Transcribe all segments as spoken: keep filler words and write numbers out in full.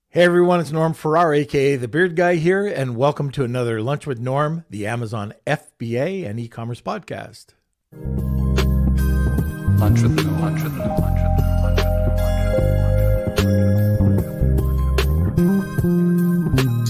Hey everyone, it's Norm Farrar, aka The Beard Guy here, and welcome to another Lunch with Norm, the Amazon F B A and e-commerce podcast. Lunch with Norm, lunch with Norm, lunch with Norm, lunch with Norm.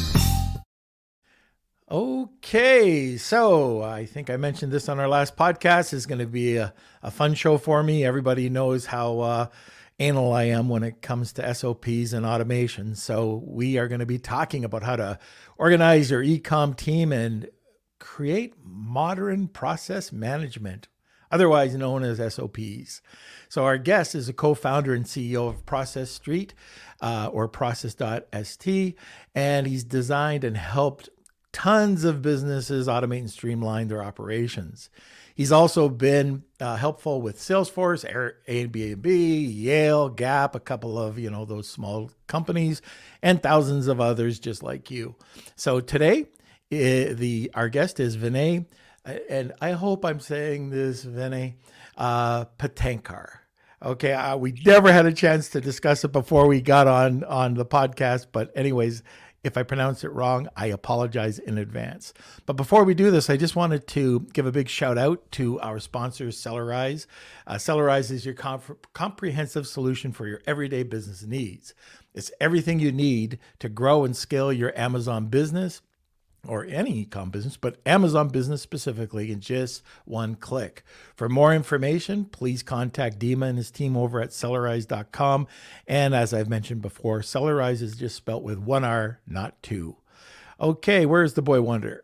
Okay, so I think I mentioned this on our last podcast. It's going to be a, a fun show for me. Everybody knows how uh, anal I am when it comes to S O Ps and automation. So we are going to be talking about how to organize your e-com team and create modern process management, otherwise known as S O Ps. So our guest is a co-founder and C E O of Process Street, uh, or process dot S T, and he's designed and helped tons of businesses automate and streamline their operations. He's also been uh, helpful with Salesforce, Airbnb, Yale, Gap, a couple of, you know, those small companies, and thousands of others just like you. So today, uh, the our guest is Vinay, and I hope I'm saying this, Vinay, uh, Patankar. Okay, uh, we never had a chance to discuss it before we got on, on the podcast, but anyways, if I pronounce it wrong, I apologize in advance. But before we do this, I just wanted to give a big shout out to our sponsor, Sellerize. Uh, Sellerize is your comp- comprehensive solution for your everyday business needs. It's everything you need to grow and scale your Amazon business, or any e-com business, but Amazon business specifically, in just one click. For more information, please contact Dima and his team over at Sellerize dot com. And as I've mentioned before, Sellerize is just spelt with one R, not two. Okay, where's the boy wonder?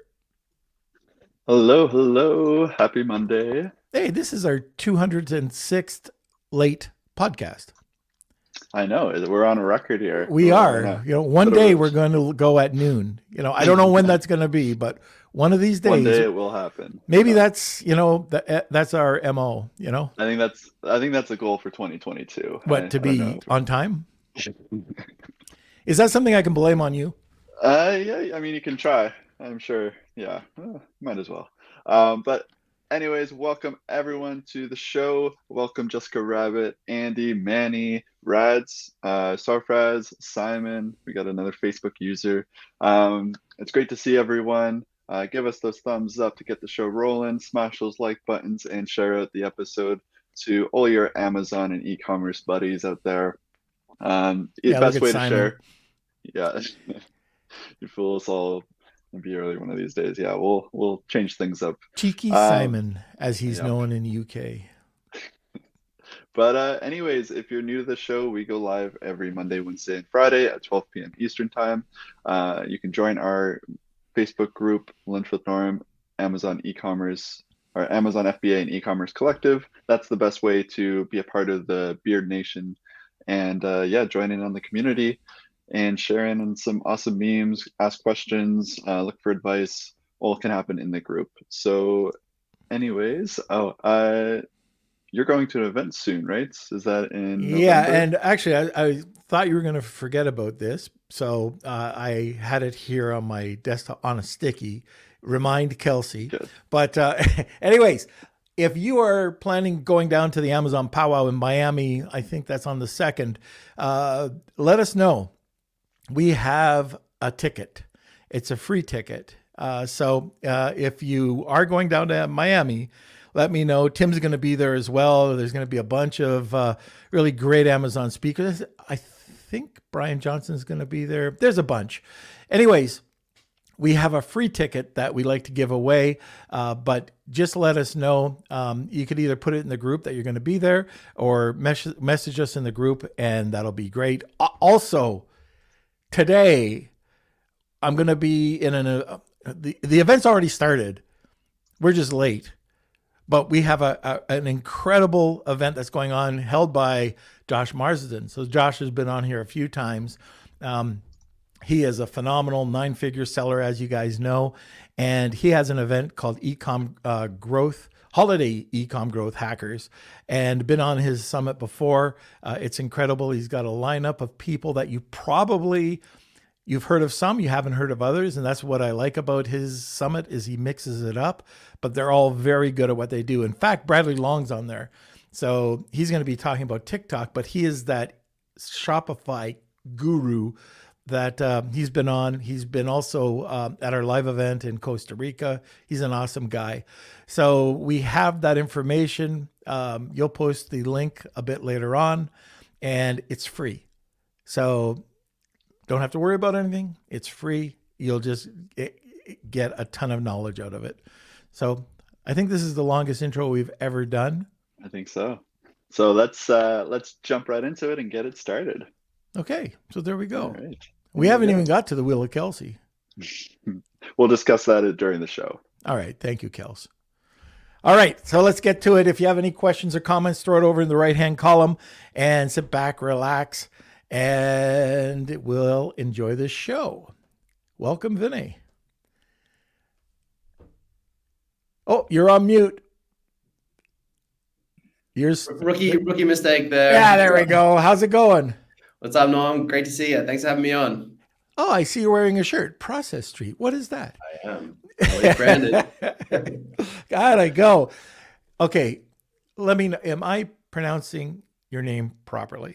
Hello, hello. Happy Monday. Hey, this is our two hundred sixth late podcast. I know, we're on a record here. We we're are. A, you know, one day we're going to go at noon. You know, I don't know when that's going to be, but one of these days, one day it will happen. Maybe yeah. that's, you know, that, that's our M O, you know? I think that's, I think that's a goal for twenty twenty-two. What, I, to be on time? Is that something I can blame on you? Uh, yeah, I mean, you can try, I'm sure. Yeah, uh, might as well. Um, but anyways, welcome everyone to the show. Welcome Jessica Rabbit, Andy, Manny, Rads, uh, Sarfraz, Simon. We got another Facebook user. Um, it's great to see everyone. Uh, give us those thumbs up to get the show rolling. Smash those like buttons and share out the episode to all your Amazon and e-commerce buddies out there. Um, the yeah, best way to Simon. share. Yeah, you fool us all. Be early one of these days. Yeah, we'll we'll change things up. Cheeky um, Simon, as he's yeah. known in the U K. But uh, anyways, if you're new to the show, we go live every Monday, Wednesday, and Friday at twelve p.m. Eastern time. Uh, you can join our Facebook group, Lunch with Norm, Amazon e-commerce, or Amazon F B A and e-commerce collective. That's the best way to be a part of the Beard Nation, and uh, yeah, join in on the community and sharing on some awesome memes, ask questions, uh, look for advice. All can happen in the group. So anyways, oh, uh, you're going to an event soon, right? Is that in November? Yeah, and actually, I, I thought you were going to forget about this. So uh, I had it here on my desktop on a sticky. Remind Kelsey. Good. But uh, anyways, if you are planning going down to the Amazon Powwow in Miami, I think that's on the second, uh, let us know. We have a ticket. It's a free ticket. Uh, so uh, if you are going down to Miami, let me know. Tim's going to be there as well. There's going to be a bunch of uh, really great Amazon speakers. I think Brian Johnson's going to be there. There's a bunch. Anyways, we have a free ticket that we like to give away, uh, but just let us know. Um, you could either put it in the group that you're going to be there or mes- message us in the group, and that'll be great. Also, today, I'm going to be in an, uh, the, the event's already started. We're just late, but we have a, a an incredible event that's going on held by Josh Marsden. So Josh has been on here a few times. Um, he is a phenomenal nine-figure seller, as you guys know, and he has an event called Ecom uh, Growth, Holiday Ecom Growth Hackers, and been on his summit before. Uh, it's incredible. He's got a lineup of people that you probably, you've heard of some, you haven't heard of others, and that's what I like about his summit is he mixes it up, but they're all very good at what they do. In fact, Bradley Long's on there. So he's going to be talking about TikTok, but he is that Shopify guru that uh, he's been on. He's been also um, at our live event in Costa Rica. He's an awesome guy. So we have that information. Um, you'll post the link a bit later on, and it's free. So don't have to worry about anything. It's free. You'll just get a ton of knowledge out of it. So I think this is the longest intro we've ever done. I think so. So let's uh, let's jump right into it and get it started. Okay, so there we go. All right. We There haven't go. even got to the Wheel of Kelsey. We'll discuss that during the show. All right, thank you, Kels. All right, so let's get to it. If you have any questions or comments, throw it over in the right-hand column and sit back, relax, and we'll enjoy this show. Welcome, Vinay. Oh, you're on mute. You're Rookie, rookie mistake there. Yeah, there we go. How's it going? What's up, Norm? Great to see you. Thanks for having me on. Oh, I see you're wearing a shirt. Process Street. What is that? I am. Always branded. Gotta go. Okay, let me know. Am I pronouncing your name properly?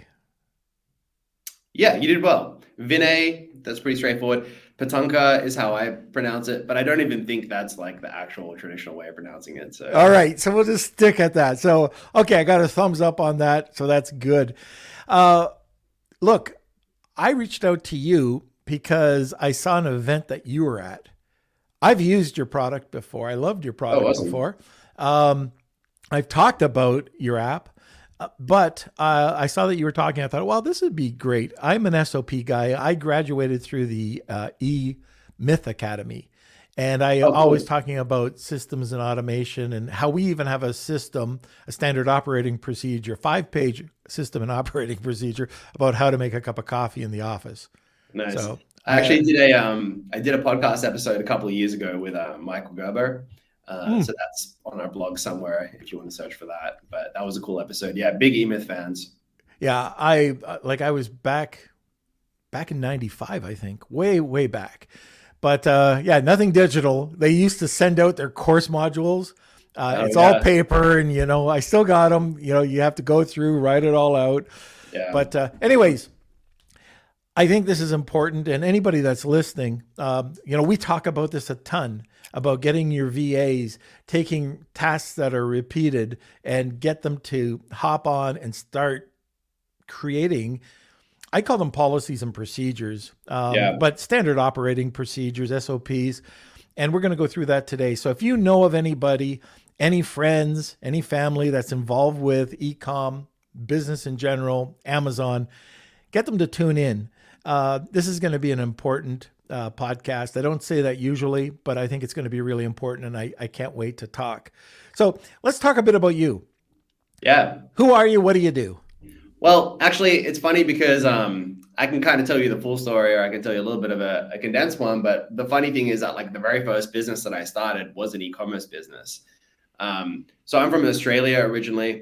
Yeah, you did well. Vinay, that's pretty straightforward. Patunka is how I pronounce it, but I don't even think that's like the actual traditional way of pronouncing it. So, all right, so we'll just stick at that. So, okay, I got a thumbs up on that, so that's good. Uh, look, I reached out to you because I saw an event that you were at. I've used your product before. I loved your product Oh, awesome. before. Um, I've talked about your app, uh, but uh, I saw that you were talking. I thought, well, this would be great. I'm an S O P guy. I graduated through the uh, E-Myth Academy, and I Oh, cool. always talking about systems and automation and how we even have a system, a standard operating procedure, five-page system and operating procedure about how to make a cup of coffee in the office. Nice. So, I actually did a um I did a podcast episode a couple of years ago with uh, Michael Gerber. Uh, Mm. So that's on our blog somewhere if you want to search for that. But that was a cool episode. Yeah, big E-Myth fans. Yeah, I uh, like I was back back in ninety-five, I think, way way back. But uh, yeah, nothing digital. They used to send out their course modules. Uh, Oh, it's all yeah. paper, and you know, I still got them. You know, you have to go through, write it all out. Yeah. But uh, anyways, I think this is important, and anybody that's listening, um, you know, we talk about this a ton about getting your V As, taking tasks that are repeated, and get them to hop on and start creating. I call them policies and procedures, um, Yeah. but standard operating procedures, S O Ps, and we're going to go through that today. So if you know of anybody, any friends, any family that's involved with e-com, business in general, Amazon, get them to tune in. Uh, this is going to be an important uh, podcast. I don't say that usually, but I think it's going to be really important, and I, I can't wait to talk. So let's talk a bit about you. Yeah. Who are you? What do you do? Well, actually, it's funny because um, I can kind of tell you the full story, or I can tell you a little bit of a, a condensed one. But the funny thing is that like the very first business that I started was an e-commerce business. Um, so I'm from Australia originally,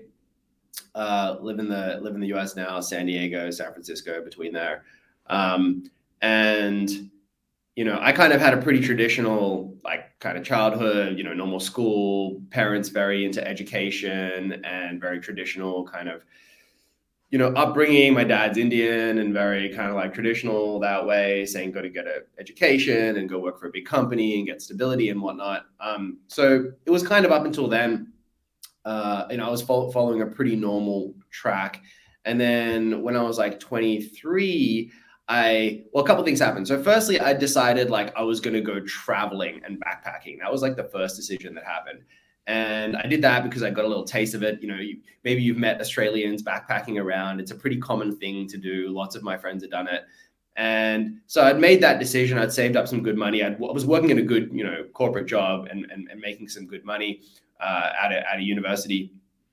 uh, live in the live in the U S now, San Diego, San Francisco, between there. Um, and, you know, I kind of had a pretty traditional, like kind of childhood, you know, normal school, parents very into education and very traditional kind of, you know, upbringing. My dad's Indian and very kind of like traditional that way, saying go to get an education and go work for a big company and get stability and whatnot. Um, so it was kind of up until then, uh, you know, I was fo- following a pretty normal track. And then when I was like twenty-three, I, well, a couple of things happened. So firstly, I decided like I was going to go traveling and backpacking. That was like the first decision that happened. And I did that because I got a little taste of it. You know, you, maybe you've met Australians backpacking around. It's a pretty common thing to do. Lots of my friends have done it. And so I'd made that decision. I'd saved up some good money. I'd, I was working in a good, you know, corporate job and, and, and making some good money uh, at, a, at a university.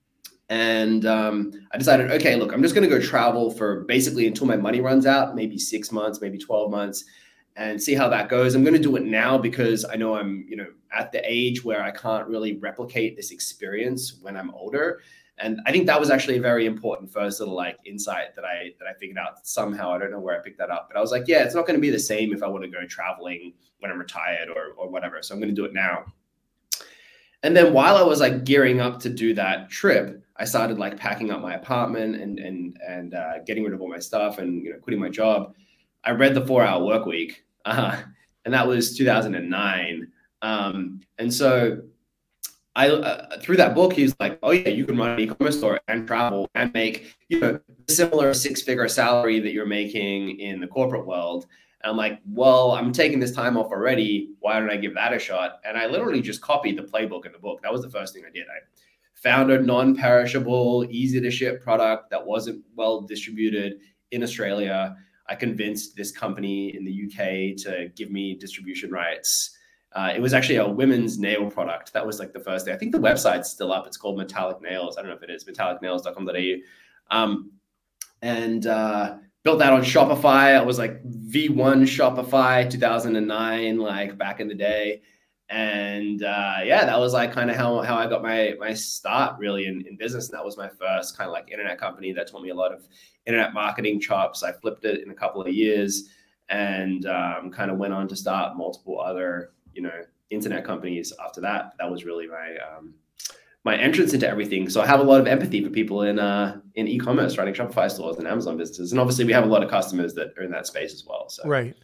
And um, I decided, okay, look, I'm just going to go travel for basically until my money runs out, maybe six months, maybe twelve months, and see how that goes. I'm going to do it now because I know I'm, you know, at the age where I can't really replicate this experience when I'm older. And I think that was actually a very important first little like insight that I that I figured out somehow. I don't know where I picked that up, but I was like, yeah, it's not going to be the same if I want to go traveling when I'm retired or or whatever. So I'm going to do it now. And then while I was like gearing up to do that trip, I started like packing up my apartment and and and uh, getting rid of all my stuff and, you know, quitting my job. I read the Four Hour Work Week, uh, and that was two thousand nine. Um, and so I uh, through that book, he's like, oh yeah, you can run an e-commerce store and travel and make, you know, similar six-figure salary that you're making in the corporate world. And I'm like, well, I'm taking this time off already. Why don't I give that a shot? And I literally just copied the playbook in the book. That was the first thing I did. I found a non-perishable, easy to ship product that wasn't well distributed in Australia. I convinced this company in the U K to give me distribution rights. Uh, it was actually a women's nail product. That was like the first day. I think the website's still up. It's called Metallic Nails. I don't know if it is, metallic nails dot com dot a u. Um, and uh, built that on Shopify. I was like V one Shopify two thousand nine, like back in the day. And uh, yeah, that was like kind of how, how I got my my start really in, in business. And that was my first kind of like internet company that taught me a lot of internet marketing chops. I flipped it in a couple of years and um, kind of went on to start multiple other, you know, internet companies after that. That was really my um, my entrance into everything. So I have a lot of empathy for people in uh, in e-commerce, running Shopify stores and Amazon businesses. And obviously we have a lot of customers that are in that space as well. So right.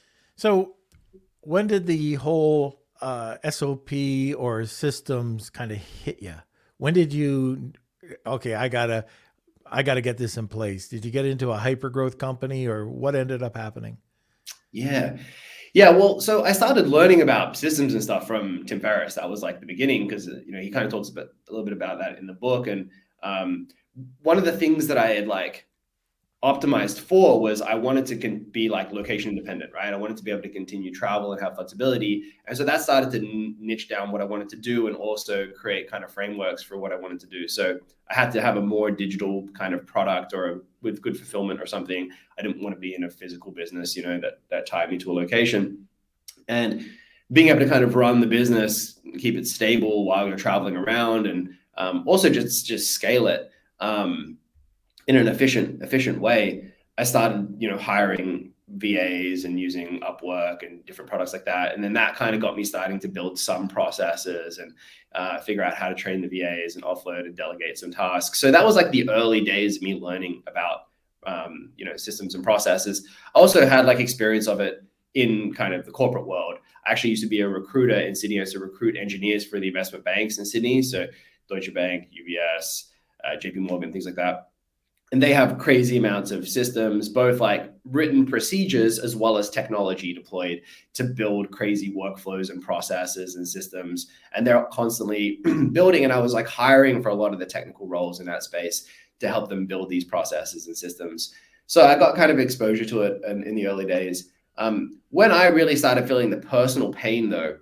So when did the whole uh, S O P or systems kind of hit you? When did you, okay, I gotta, I gotta get this in place. Did you get into a hyper growth company or what ended up happening? Yeah. Yeah, well, so I started learning about systems and stuff from Tim Ferriss. That was like the beginning because, you know, he kind of talks about a little bit about that in the book. And um, one of the things that I had like optimized for was I wanted to con- be like location independent, right? I wanted to be able to continue travel and have flexibility. And so that started to n- niche down what I wanted to do and also create kind of frameworks for what I wanted to do. So I had to have a more digital kind of product or a, with good fulfillment or something. I didn't want to be in a physical business, you know, that, that tied me to a location. And being able to kind of run the business, keep it stable while you're traveling around and um, also just, just scale it. Um, in an efficient, efficient way, I started, you know, hiring V As and using Upwork and different products like that. And then that kind of got me starting to build some processes and uh, figure out how to train the V As and offload and delegate some tasks. So that was like the early days of me learning about, um, you know, systems and processes. I also had like experience of it in kind of the corporate world. I actually used to be a recruiter in Sydney. I used to recruit engineers for the investment banks in Sydney. So Deutsche Bank, U B S, uh, J P Morgan, things like that. And they have crazy amounts of systems, both like written procedures as well as technology deployed to build crazy workflows and processes and systems. And they're constantly building. And I was like hiring for a lot of the technical roles in that space to help them build these processes and systems. So I got kind of exposure to it in, in the early days. Um, when I really started feeling the personal pain though,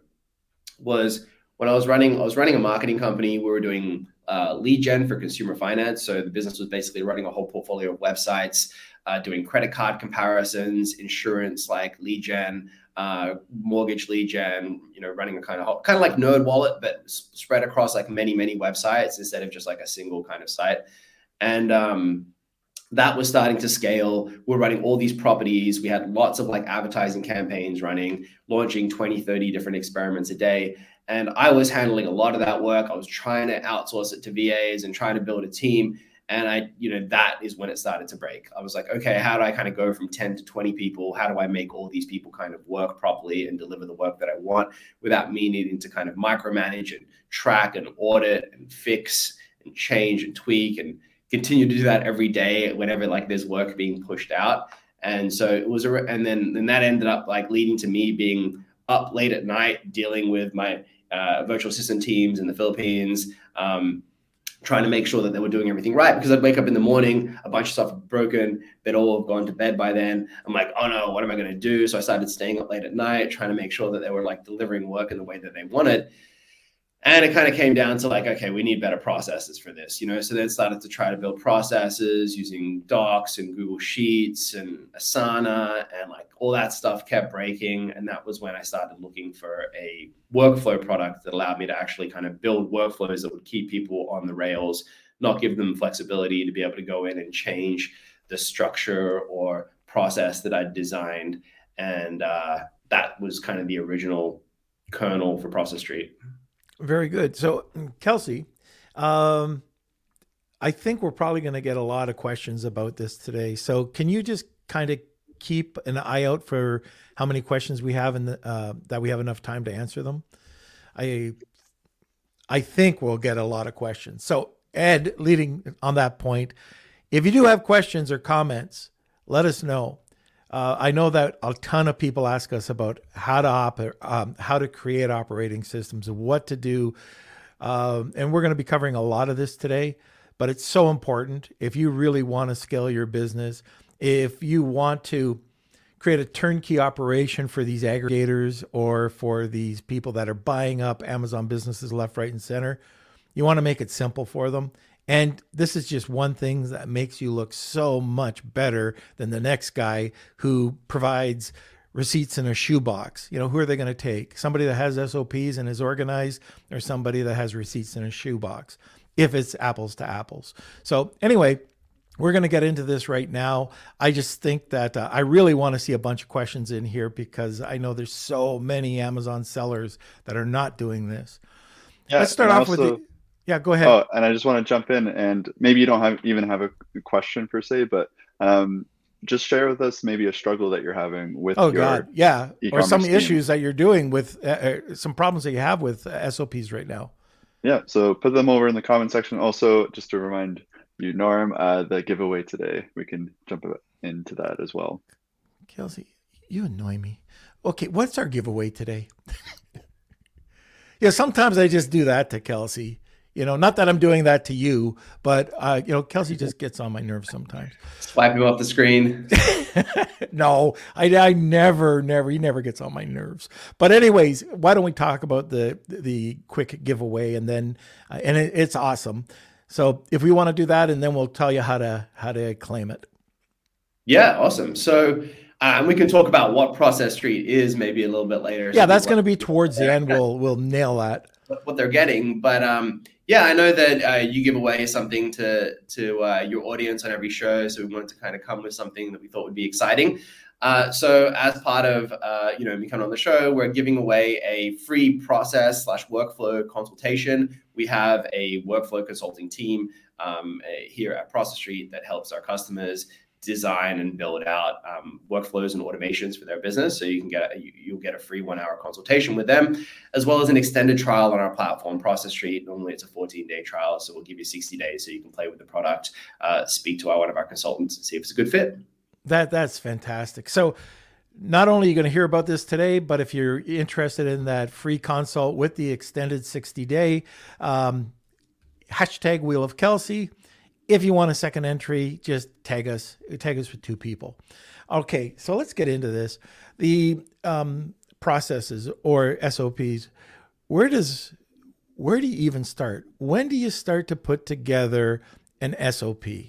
was when I was running, I was running a marketing company. We were doing Uh, lead gen for consumer finance. So the business was basically running a whole portfolio of websites, uh, doing credit card comparisons, insurance like lead gen, uh, mortgage lead gen, you know, running a kind of kind of like NerdWallet, but s- spread across like many, many websites instead of just like a single kind of site. And um, that was starting to scale. We're running all these properties. We had lots of like advertising campaigns running, launching twenty, thirty different experiments a day. And I was handling a lot of that work. I was trying to outsource it to V As and trying to build a team. And I, you know, that is when it started to break. I was like, okay, how do I kind of go from ten to twenty people? How do I make all these people kind of work properly and deliver the work that I want without me needing to kind of micromanage and track and audit and fix and change and tweak and continue to do that every day whenever like there's work being pushed out. And so it was, a, and then then that ended up like leading to me being up late at night dealing with my uh, virtual assistant teams in the Philippines, um, trying to make sure that they were doing everything right, because I'd wake up in the morning, a bunch of stuff broken, they'd all have gone to bed by then. I'm like, oh no, what am I going to do? So I started staying up late at night, trying to make sure that they were like delivering work in the way that they wanted. And it kind of came down to like, okay, we need better processes for this, you know? So then started to try to build processes using Docs and Google Sheets and Asana, and like all that stuff kept breaking. And that was when I started looking for a workflow product that allowed me to actually kind of build workflows that would keep people on the rails, not give them flexibility to be able to go in and change the structure or process that I'd designed. And uh, that was kind of the original kernel for Process Street. Very good. So, Kelsey, um, I think we're probably going to get a lot of questions about this today. So can you just kind of keep an eye out for how many questions we have and uh, that we have enough time to answer them? I I think we'll get a lot of questions. So Ed, leading on that point, if you do have questions or comments, let us know. Uh, I know that a ton of people ask us about how to op- um, how to create operating systems and what to do. Um, and we're going to be covering a lot of this today, but it's so important. If you really want to scale your business, if you want to create a turnkey operation for these aggregators or for these people that are buying up Amazon businesses left, right, and center, you want to make it simple for them. And this is just one thing that makes you look so much better than the next guy who provides receipts in a shoebox. You know, who are they going to take? Somebody that has S O Ps and is organized, or somebody that has receipts in a shoebox, if it's apples to apples. So anyway, we're going to get into this right now. I just think that uh, I really want to see a bunch of questions in here because I know there's so many Amazon sellers that are not doing this. Yeah, Let's start and off also- with the, yeah, go ahead. Oh, and I just want to jump in, and maybe you don't have even have a question per se, but um, just share with us maybe a struggle that you're having with Oh your God, yeah, or e-commerce some team. issues that you're doing with uh, uh, some problems that you have with uh, S O Ps right now. Yeah, so put them over in the comment section. Also, just to remind you, Norm, uh, the giveaway today, we can jump into that as well. Kelsey, you annoy me. Okay, what's our giveaway today? Yeah, sometimes I just do that to Kelsey. You know, not that I'm doing that to you, but uh, you know, Kelsey just gets on my nerves sometimes. Swipe him off the screen. No, I, I never, never, he never gets on my nerves. But anyways, why don't we talk about the the quick giveaway and then, uh, and it, it's awesome. So if we want to do that, and then we'll tell you how to how to claim it. Yeah, awesome. So, uh, and we can talk about what Process Street is maybe a little bit later. Yeah, So that's what- going to be towards the end. We'll we'll nail that. what they're getting. But um, yeah, I know that uh, you give away something to to uh, your audience on every show, so we wanted to kind of come with something that we thought would be exciting. Uh, so as part of uh, you know me coming on the show, we're giving away a free process slash workflow consultation. We have a workflow consulting team um, here at Process Street that helps our customers design and build out um, workflows and automations for their business. So you can get a, you, you'll get a free one hour consultation with them, as well as an extended trial on our platform, Process Street. Normally it's a fourteen day trial, so we'll give you sixty days so you can play with the product, uh, speak to our, one of our consultants and see if it's a good fit. That that's fantastic. So not only are you going to hear about this today, but if you're interested in that free consult with the extended sixty day, um, hashtag Wheel of Kelsey. If you want a second entry, just tag us, tag us with two people. Okay, so let's get into this. The um, processes or S O Ps, where does, where do you even start? When do you start to put together an S O P?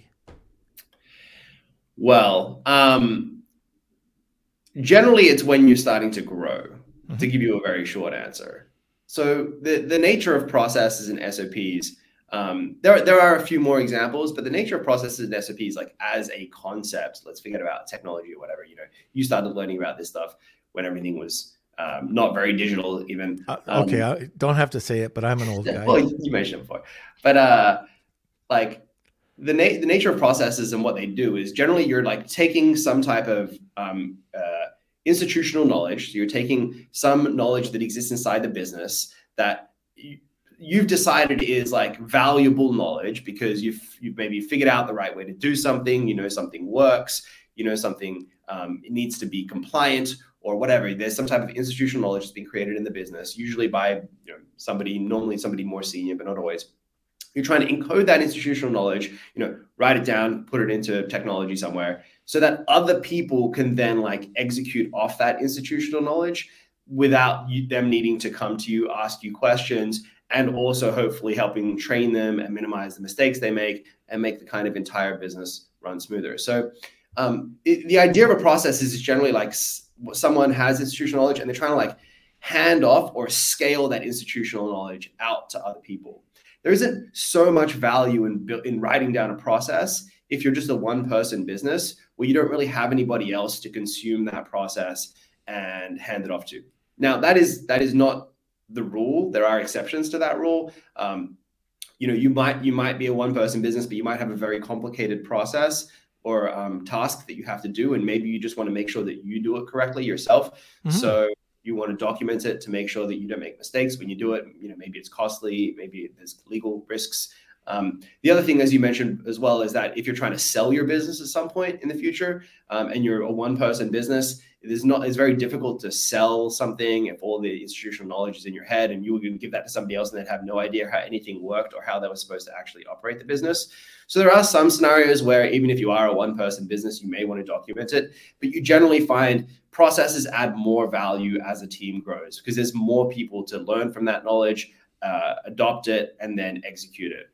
Well, um, generally it's when you're starting to grow, mm-hmm. to give you a very short answer. So the, the nature of processes and S O Ps, um, there, there are a few more examples, but the nature of processes and S O Ps, like as a concept, let's forget about technology or whatever, you know, you started learning about this stuff when everything was um, not very digital even. Uh, okay, um, I don't have to say it, but I'm an old guy. Well, you mentioned it before. But uh, like, The, na- the nature of processes and what they do is generally you're like taking some type of um, uh, institutional knowledge. So you're taking some knowledge that exists inside the business that you, you've decided is like valuable knowledge because you've, you've maybe figured out the right way to do something. You know, something works, you know, something um, it needs to be compliant or whatever. There's some type of institutional knowledge that's been created in the business, usually by you know, somebody, normally somebody more senior, but not always. You're trying to encode that institutional knowledge, you know, write it down, put it into technology somewhere so that other people can then like execute off that institutional knowledge without you, them needing to come to you, ask you questions, and also hopefully helping train them and minimize the mistakes they make and make the kind of entire business run smoother. So um, it, the idea of a process is generally like s- someone has institutional knowledge and they're trying to like hand off or scale that institutional knowledge out to other people. There isn't so much value in in writing down a process if you're just a one-person business where you don't really have anybody else to consume that process and hand it off to. Now, that is that is not the rule. There are exceptions to that rule. Um, you know, you might you might be a one person business, but you might have a very complicated process or um, task that you have to do, and maybe you just want to make sure that you do it correctly yourself. Mm-hmm. So you want to document it to make sure that you don't make mistakes when you do it. You know, maybe it's costly, maybe there's legal risks. Um, the other thing, as you mentioned as well, is that if you're trying to sell your business at some point in the future, um, and you're a one-person business, it is not, it's very difficult to sell something if all the institutional knowledge is in your head and you were going to give that to somebody else and they'd have no idea how anything worked or how they were supposed to actually operate the business. So there are some scenarios where even if you are a one-person business, you may want to document it, but you generally find processes add more value as a team grows because there's more people to learn from that knowledge, uh, adopt it, and then execute it.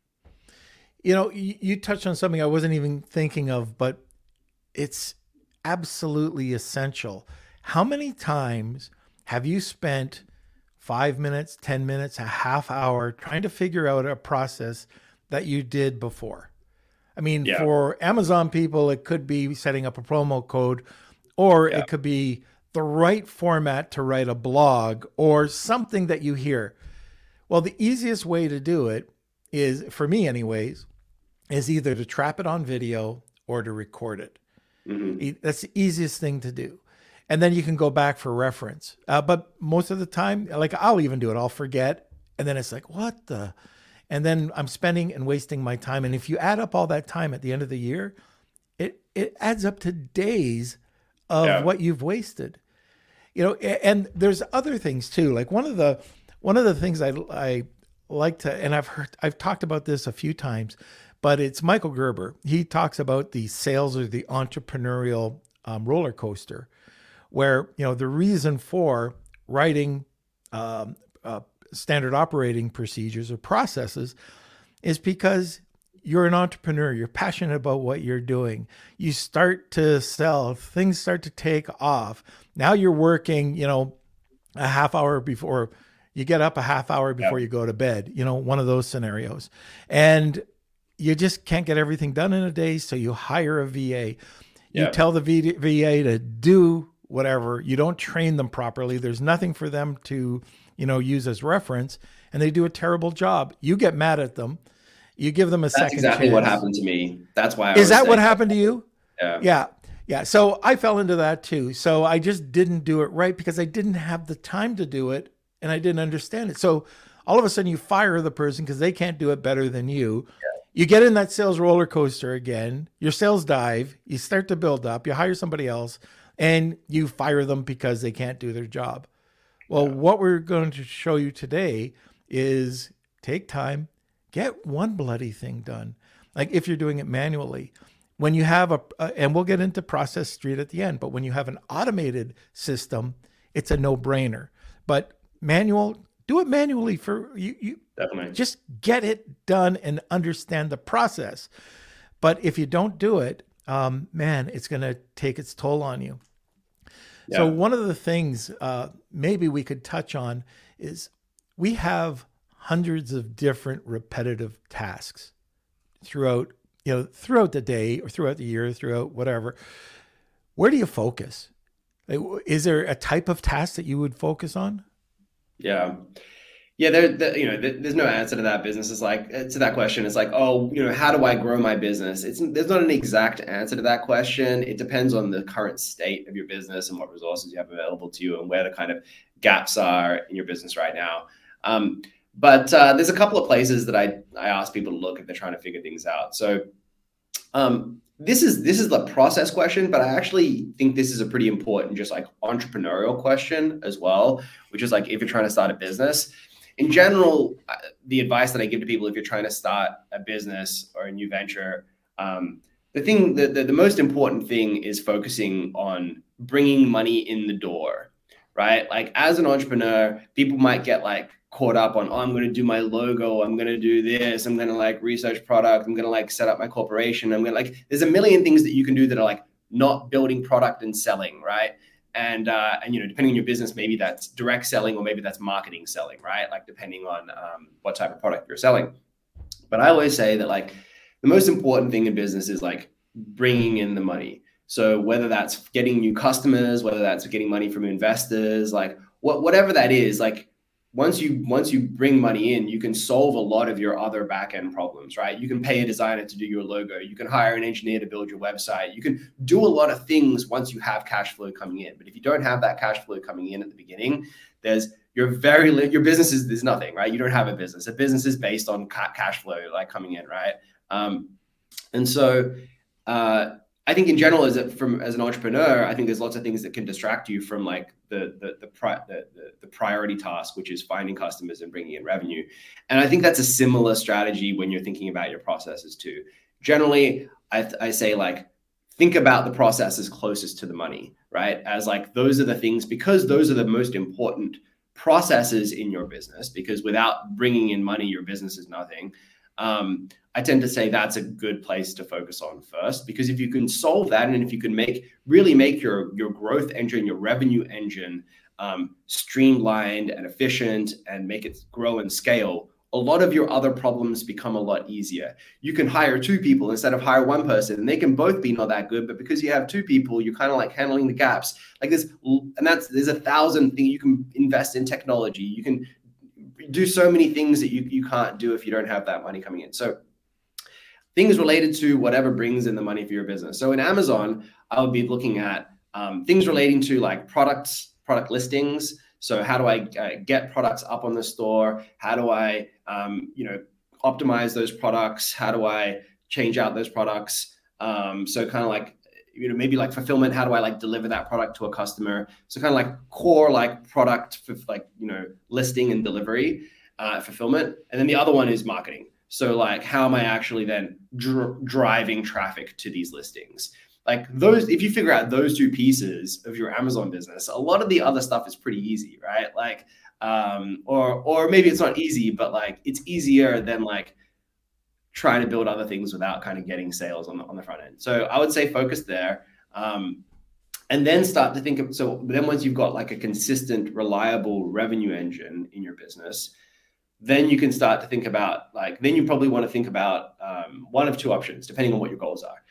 You know, you, you touched on something I wasn't even thinking of, but it's absolutely essential. How many times have you spent five minutes, ten minutes, a half hour trying to figure out a process that you did before? I mean, yeah. For Amazon people, it could be setting up a promo code, or yeah. it could be the right format to write a blog or something that you hear. Well, the easiest way to do it is, for me anyways, is either to trap it on video or to record it. Mm-hmm. That's the easiest thing to do. And then you can go back for reference. Uh, but most of the time, like I'll even do it, I'll forget. And then it's like, what the? And then I'm spending and wasting my time. And if you add up all that time at the end of the year, it, it adds up to days of yeah. what you've wasted. You know, and there's other things too. Like one of the, one of the things I, I like to, and I've heard, I've talked about this a few times, but it's Michael Gerber. He talks about the sales or the entrepreneurial um, roller coaster, where, you know, the reason for writing um, uh, standard operating procedures or processes is because you're an entrepreneur. You're passionate about what you're doing. You start to sell, things start to take off. Now you're working, you know, a half hour before you get up, a half hour before yep. you go to bed, you know, one of those scenarios. And you just can't get everything done in a day. So you hire a V A. You yeah. tell the V A to do whatever. You don't train them properly. There's nothing for them to, you know, use as reference, and they do a terrible job. You get mad at them. You give them a That's second chance. That's exactly what happened to me. That's why I Is that saying, what happened to you? Yeah. Yeah. Yeah. So I fell into that too. So I just didn't do it right because I didn't have the time to do it and I didn't understand it. So all of a sudden you fire the person because they can't do it better than you. Yeah. You get in that sales roller coaster again, your sales dive, you start to build up, you hire somebody else, and you fire them because they can't do their job. Well, yeah. what we're going to show you today is take time, get one bloody thing done. Like if you're doing it manually, when you have a, uh, and we'll get into Process Street at the end, but when you have an automated system, it's a no-brainer. But manual, do it manually for you. you Definitely. Just get it done and understand the process. But if you don't do it, um, man, it's going to take its toll on you. Yeah. So one of the things uh, maybe we could touch on is we have hundreds of different repetitive tasks throughout, you know, throughout the day or throughout the year, throughout whatever. Where do you focus? Is there a type of task that you would focus on? Yeah. Yeah, there, there, you know, there, there's no answer to that business. It's like, to that question, it's like, oh, you know, how do I grow my business? It's, there's not an exact answer to that question. It depends on the current state of your business and what resources you have available to you and where the kind of gaps are in your business right now. Um, but uh, there's a couple of places that I, I ask people to look if they're trying to figure things out. So um, this is, this is the process question, but I actually think this is a pretty important, just like entrepreneurial question as well, which is like, if you're trying to start a business. In general, the advice that I give to people if you're trying to start a business or a new venture, um, the thing, the, the, the most important thing is focusing on bringing money in the door, right? Like as an entrepreneur, people might get like caught up on, oh, I'm going to do my logo. I'm going to do this. I'm going to like research product. I'm going to like set up my corporation. I'm going to like, there's a million things that you can do that are like not building product and selling, right? And, uh, and, you know, depending on your business, maybe that's direct selling or maybe that's marketing selling, right? Like depending on um, what type of product you're selling. But I always say that like the most important thing in business is like bringing in the money. So whether that's getting new customers, whether that's getting money from investors, like what, whatever that is, like once you once you bring money in, you can solve a lot of your other back-end problems, right? You can pay a designer to do your logo. You can hire an engineer to build your website. You can do a lot of things once you have cash flow coming in. But if you don't have that cash flow coming in at the beginning, there's you're very your business is there's nothing, right? You don't have a business. A business is based on ca- cash flow like coming in, right? Um, and so uh, I think in general, as a, from as an entrepreneur, I think there's lots of things that can distract you from like the the the, pri- the the the priority task, which is finding customers and bringing in revenue. And I think that's a similar strategy when you're thinking about your processes too. Generally, I, I say like think about the processes closest to the money, right? As like those are the things, because those are the most important processes in your business. Because without bringing in money, your business is nothing. Um, I tend to say that's a good place to focus on first, because if you can solve that, and if you can make really make your your growth engine, your revenue engine um, streamlined and efficient, and make it grow and scale, a lot of your other problems become a lot easier. You can hire two people instead of hire one person, and they can both be not that good, but because you have two people, you're kind of like handling the gaps. Like this, and that's there's a thousand things you can invest in technology. You can do so many things that you, you can't do if you don't have that money coming in. So things related to whatever brings in the money for your business. So in Amazon, I would be looking at um, things relating to like products, product listings. So how do I uh, get products up on the store? How do I, um, you know, optimize those products? How do I change out those products? Um, so kind of like, you know, maybe like fulfillment, how do I like deliver that product to a customer? So kind of like core like product for like, you know, listing and delivery, uh, fulfillment. And then the other one is marketing. So like, how am I actually then dr- driving traffic to these listings? Like those, if you figure out those two pieces of your Amazon business, a lot of the other stuff is pretty easy, right? Like, um, or, or maybe it's not easy, but like it's easier than like trying to build other things without kind of getting sales on the, on the front end. So I would say focus there. Um, and then start to think of, so then once you've got like a consistent, reliable revenue engine in your business, then you can start to think about like, then you probably want to think about um, one of two options, depending on what your goals are.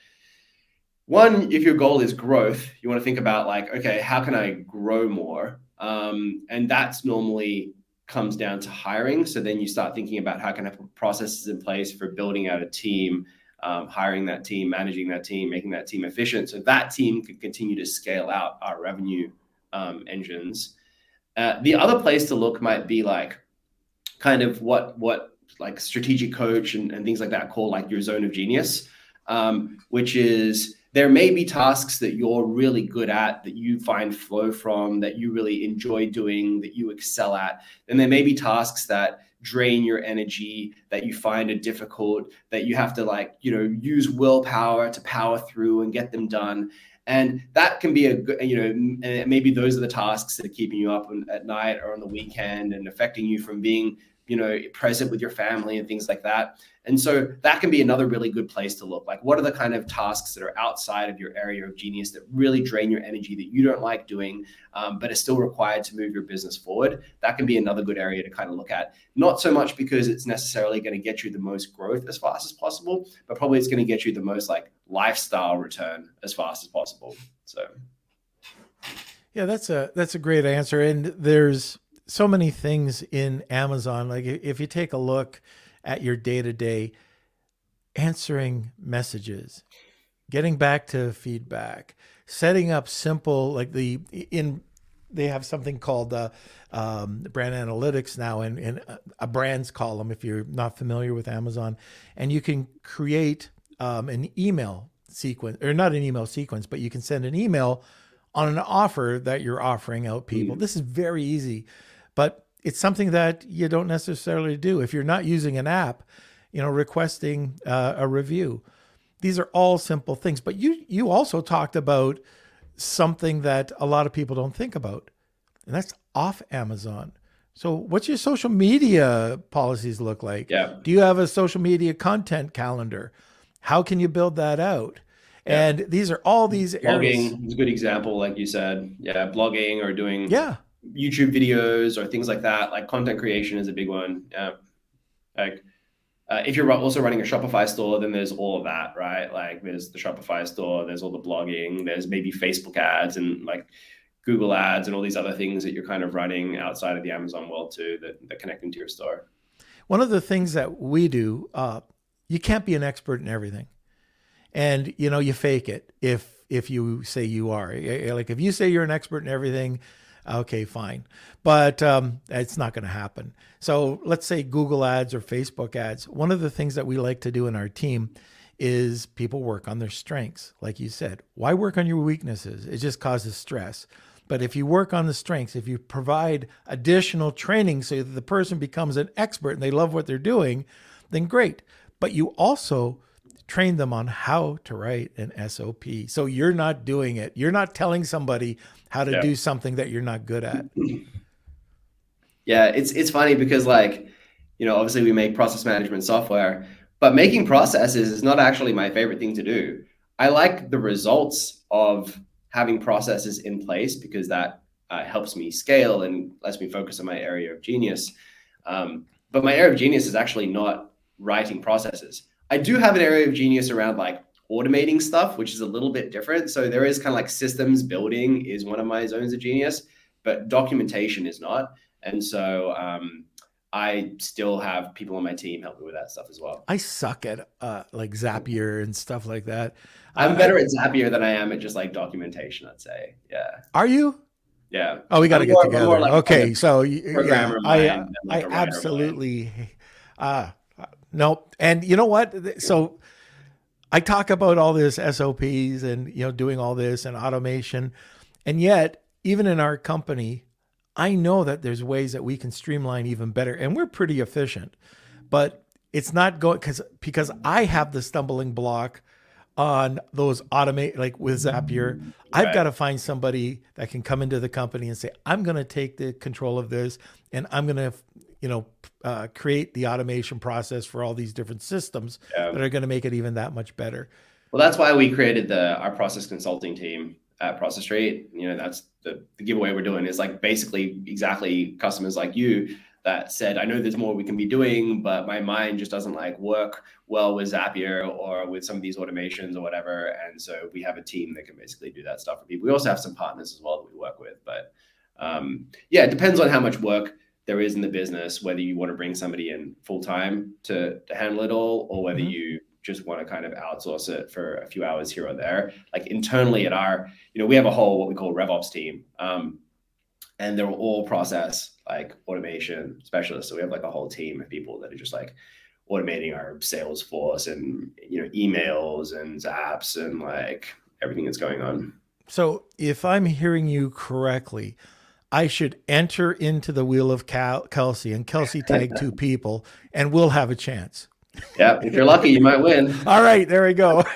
One, if your goal is growth, you want to think about like, okay, how can I grow more? Um, and that's normally comes down to hiring. So then you start thinking about how can I put processes in place for building out a team, um, hiring that team, managing that team, making that team efficient. So that team can continue to scale out our revenue um, engines. Uh, the other place to look might be like kind of what, what like strategic coach and, and things like that call like your zone of genius, um, which is there may be tasks that you're really good at, that you find flow from, that you really enjoy doing, that you excel at. And there may be tasks that drain your energy, that you find are difficult, that you have to like, you know, use willpower to power through and get them done. And that can be a good, you know, maybe those are the tasks that are keeping you up at night or on the weekend and affecting you from being, you know, present with your family and things like that. And so that can be another really good place to look. Like, what are the kind of tasks that are outside of your area of genius that really drain your energy, that you don't like doing, um, but are still required to move your business forward? That can be another good area to kind of look at. Not so much because it's necessarily going to get you the most growth as fast as possible, but probably it's going to get you the most like lifestyle return as fast as possible. So, yeah, that's a that's a great answer. And there's so many things in Amazon. Like if you take a look at your day-to-day, answering messages, getting back to feedback, setting up simple, like the, in, they have something called uh, um, brand analytics now in, in a brands column, if you're not familiar with Amazon, and you can create um, an email sequence, or not an email sequence, but you can send an email on an offer that you're offering out people. Mm. This is very easy, but it's something that you don't necessarily do if you're not using an app, you know, requesting uh, a review. These are all simple things, but you, you also talked about something that a lot of people don't think about, and that's off Amazon. So what's your social media policies look like? Yeah. Do you have a social media content calendar? How can you build that out? Yeah. And these are all these blogging areas. Is a good example, like you said. Yeah, blogging or doing yeah. YouTube videos or things like that. Like content creation is a big one. Yeah. Like uh, if you're also running a Shopify store, then there's all of that, right? Like there's the Shopify store, there's all the blogging, there's maybe Facebook ads and like Google Ads and all these other things that you're kind of running outside of the Amazon world too, that, that connect into your store. One of the things that we do, uh, you can't be an expert in everything. And, you know, you fake it if if you say you are. Like if you say you're an expert in everything, okay, fine. But um, it's not going to happen. So let's say Google Ads or Facebook ads. One of the things that we like to do in our team is people work on their strengths. Like you said, why work on your weaknesses? It just causes stress. But if you work on the strengths, if you provide additional training so that the person becomes an expert and they love what they're doing, then great. But you also train them on how to write an S O P. So you're not doing it. You're not telling somebody how to yeah. do something that you're not good at. Yeah, it's it's funny because, like, you know, obviously we make process management software, but making processes is not actually my favorite thing to do. I like the results of having processes in place because that uh, helps me scale and lets me focus on my area of genius. Um, but my area of genius is actually not writing processes. I do have an area of genius around like automating stuff, which is a little bit different. So there is kind of like systems building is one of my zones of genius, but documentation is not. And so um, I still have people on my team help me with that stuff as well. I suck at uh, like Zapier and stuff like that. I'm uh, better at Zapier than I am at just like documentation, I'd say. Yeah. Are you? Yeah. Oh, we got to get more, together. like okay. So yeah, I, uh, like I absolutely, uh, no. And you know what? So I talk about all this S O Ps and, you know, doing all this and automation. And yet, even in our company, I know that there's ways that we can streamline even better, and we're pretty efficient, but it's not going because, because I have the stumbling block on those automate, like with Zapier. Right. I've got to find somebody that can come into the company and say, I'm going to take the control of this and I'm going to, you know, uh, create the automation process for all these different systems yeah. that are going to make it even that much better. Well, that's why we created the our process consulting team at Process Street. You know, that's the, the giveaway we're doing is like basically exactly customers like you that said, I know there's more we can be doing, but my mind just doesn't like work well with Zapier or with some of these automations or whatever. And so we have a team that can basically do that stuff for people. We also have some partners as well that we work with, but um, yeah, it depends on how much work there is in the business, whether you want to bring somebody in full time to, to handle it all, or whether mm-hmm. you just want to kind of outsource it for a few hours here or there. Like internally at our, you know, we have a whole, what we call RevOps team. Um, and they're all process like automation specialists. So we have like a whole team of people that are just like automating our Salesforce and, you know, emails and Zaps and like everything that's going on. So if I'm hearing you correctly, I should enter into the wheel of Cal- Kelsey and Kelsey tag two people and we'll have a chance. Yeah, if you're lucky, you might win. All right, there we go.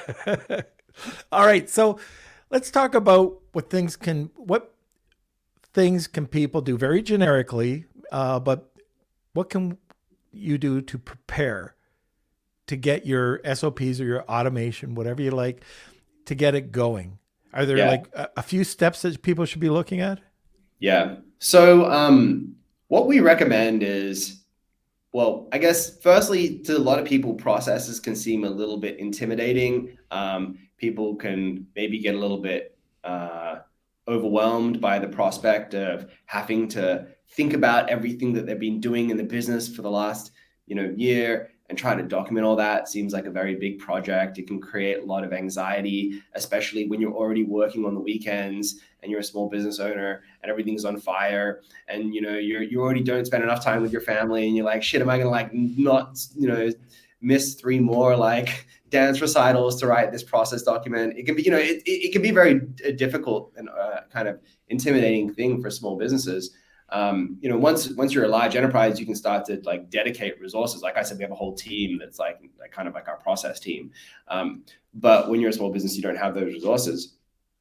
All right, so let's talk about what things can what things can people do very generically, uh, but what can you do to prepare to get your S O Ps or your automation, whatever you like, to get it going? Are there yeah. like a, a few steps that people should be looking at? Yeah. So um, what we recommend is, well, I guess, firstly, to a lot of people, processes can seem a little bit intimidating. Um, people can maybe get a little bit uh, overwhelmed by the prospect of having to think about everything that they've been doing in the business for the last, you know, year and try to document all that. Seems like a very big project. It can create a lot of anxiety, especially when you're already working on the weekends and you're a small business owner and everything's on fire and, you know, you're, you already don't spend enough time with your family and you're like, shit, am I going to like not, you know, miss three more like dance recitals to write this process document? It can be, you know, it, it, it can be very difficult and uh, kind of intimidating thing for small businesses. Um, you know, once once you're a large enterprise, you can start to like dedicate resources. Like I said, we have a whole team that's like, like kind of like our process team. Um, but when you're a small business, you don't have those resources.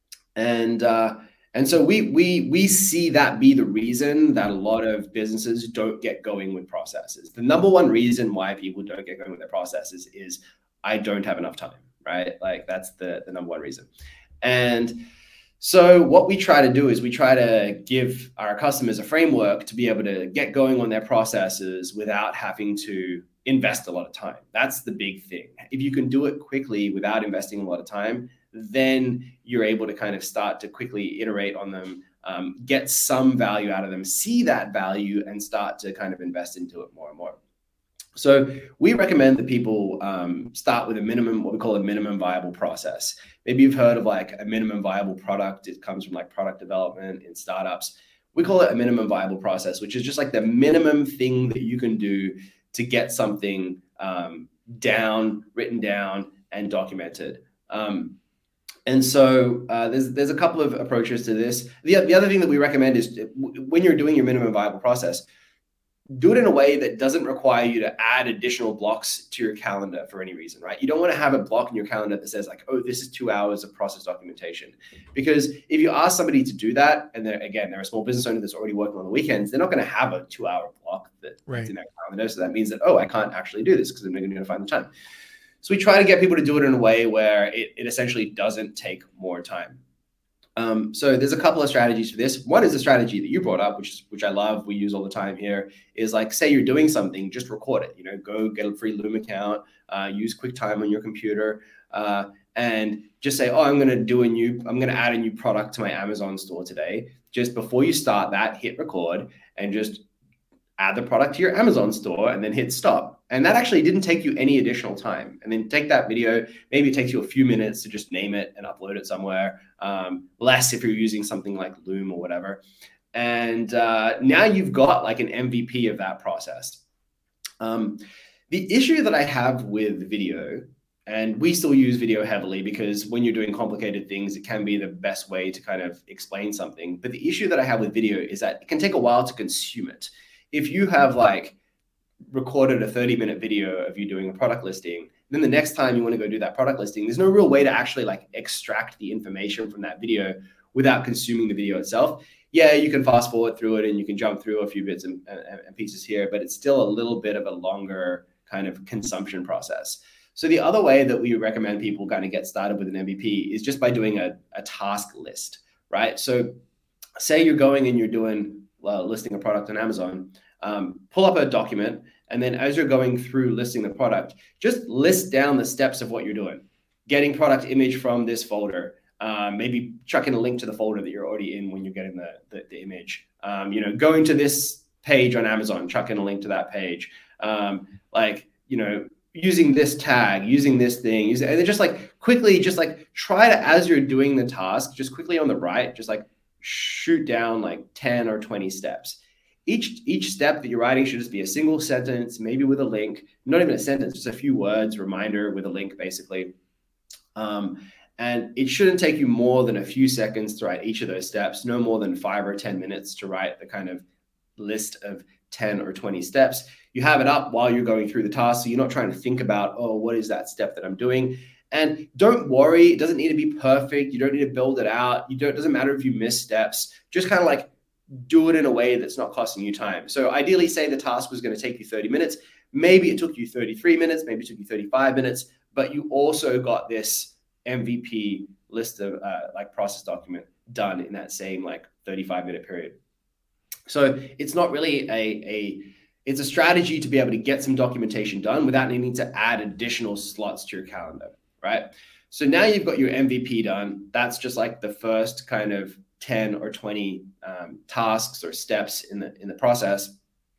And uh, and so we we we see that be the reason that a lot of businesses don't get going with processes. The number one reason why people don't get going with their processes is I don't have enough time, right? Like that's the the number one reason. And so what we try to do is we try to give our customers a framework to be able to get going on their processes without having to invest a lot of time. That's the big thing. If you can do it quickly without investing a lot of time, then you're able to kind of start to quickly iterate on them, um, get some value out of them, see that value, and start to kind of invest into it more and more. So we recommend that people um, start with a minimum, what we call a minimum viable process. Maybe you've heard of like a minimum viable product. It comes from like product development in startups. We call it a minimum viable process, which is just like the minimum thing that you can do to get something um, down, written down, and documented. Um, and so uh, there's there's a couple of approaches to this. The, the other thing that we recommend is when you're doing your minimum viable process, do it in a way that doesn't require you to add additional blocks to your calendar for any reason, right? You don't want to have a block in your calendar that says like, oh, this is two hours of process documentation. Because if you ask somebody to do that, and they're, again, they're a small business owner that's already working on the weekends, they're not going to have a two hour block that's right in their calendar. So that means that, oh, I can't actually do this because I'm not going to find the time. So we try to get people to do it in a way where it, it essentially doesn't take more time. Um, so there's a couple of strategies for this. One is the strategy that you brought up, which is, which I love, we use all the time here, is like, say you're doing something, just record it. You know, go get a free Loom account, uh, use QuickTime on your computer, uh, and just say, oh, I'm going to do a new, I'm going to add a new product to my Amazon store today. Just before you start that, hit record and just add the product to your Amazon store and then hit stop. And that actually didn't take you any additional time. And then take that video, maybe it takes you a few minutes to just name it and upload it somewhere, um, less if you're using something like Loom or whatever. And uh, now you've got like an M V P of that process. Um, the issue that I have with video, and we still use video heavily because when you're doing complicated things, it can be the best way to kind of explain something. But the issue that I have with video is that it can take a while to consume it. If you have like recorded a thirty minute video of you doing a product listing, then the next time you want to go do that product listing, there's no real way to actually like extract the information from that video without consuming the video itself. Yeah, you can fast forward through it and you can jump through a few bits and, and, and pieces here, but it's still a little bit of a longer kind of consumption process. So the other way that we recommend people kind of get started with an M V P is just by doing a, a task list, right? So say you're going and you're doing Uh, listing a product on Amazon, um, pull up a document, and then as you're going through listing the product, just list down the steps of what you're doing. Getting product image from this folder, um, maybe chuck in a link to the folder that you're already in when you're getting the, the, the image. Um, you know, going to this page on Amazon, chuck in a link to that page. Um, like, you know, using this tag, using this thing, using, and then just like quickly, just like try to, as you're doing the task, just quickly on the right, just like shoot down like ten or twenty steps. Each each step that you're writing should just be a single sentence, maybe with a link, not even a sentence, just a few words, reminder with a link basically. Um, and it shouldn't take you more than a few seconds to write each of those steps, no more than five or ten minutes to write the kind of list of ten or twenty steps. You have it up while you're going through the task, so you're not trying to think about, oh, what is that step that I'm doing? And don't worry, it doesn't need to be perfect. You don't need to build it out. You don't, it doesn't matter if you miss steps. Just kind of like do it in a way that's not costing you time. So ideally, say the task was going to take you thirty minutes. Maybe it took you thirty-three minutes, maybe it took you thirty-five minutes, but you also got this M V P list of uh, like process document done in that same like thirty-five minute period. So it's not really a, a it's a strategy to be able to get some documentation done without needing to add additional slots to your calendar. Right. So now you've got your M V P done. That's just like the first kind of ten or twenty um, tasks or steps in the in the process.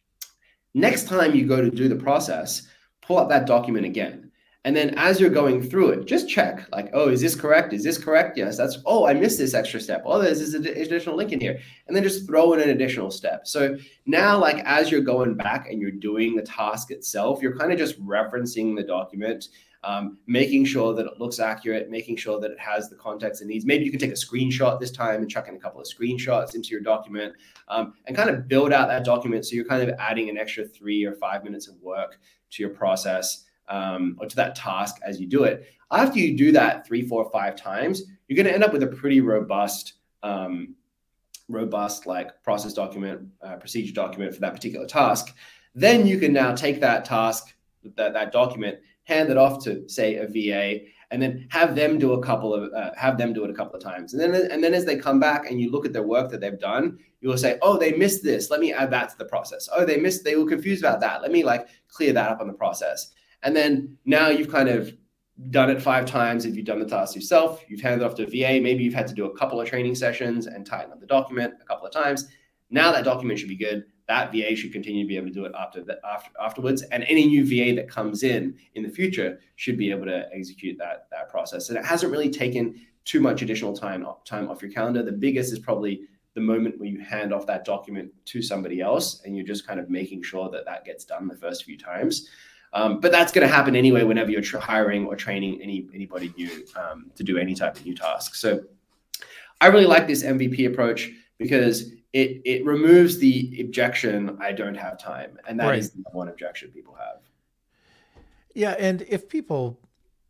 Next time you go to do the process, pull up that document again. And then as you're going through it, just check like, oh, is this correct? Is this correct? Yes, that's, oh, I missed this extra step. Oh, there's this additional link in here. And then just throw in an additional step. So now like as you're going back and you're doing the task itself, you're kind of just referencing the document, Um, making sure that it looks accurate, making sure that it has the context it needs. Maybe you can take a screenshot this time and chuck in a couple of screenshots into your document um, and kind of build out that document. So you're kind of adding an extra three or five minutes of work to your process um, or to that task as you do it. After you do that three, four, five times, you're going to end up with a pretty robust, um, robust like process document, uh, procedure document for that particular task. Then you can now take that task, that, that document, hand it off to say a V A, and then have them do a couple of uh, have them do it a couple of times, and then and then as they come back and you look at their work that they've done, you will say, oh, they missed this. Let me add that to the process. Oh, they missed. They were confused about that. Let me like clear that up on the process. And then now you've kind of done it five times, if you've done the task yourself, you've handed it off to a V A, maybe you've had to do a couple of training sessions and tighten up the document a couple of times. Now that document should be good. That V A should continue to be able to do it after the, after afterwards. And any new V A that comes in in the future should be able to execute that, that process. And it hasn't really taken too much additional time, time off your calendar. The biggest is probably the moment where you hand off that document to somebody else and you're just kind of making sure that that gets done the first few times. Um, but that's going to happen anyway whenever you're tra- hiring or training any anybody new um, to do any type of new task. So I really like this M V P approach because it it removes the objection, I don't have time. And that Right. is the number one objection people have. Yeah, and if people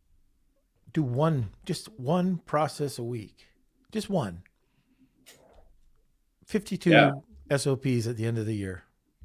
do one, just one process a week, just one, fifty-two Yeah. S O Ps at the end of the year.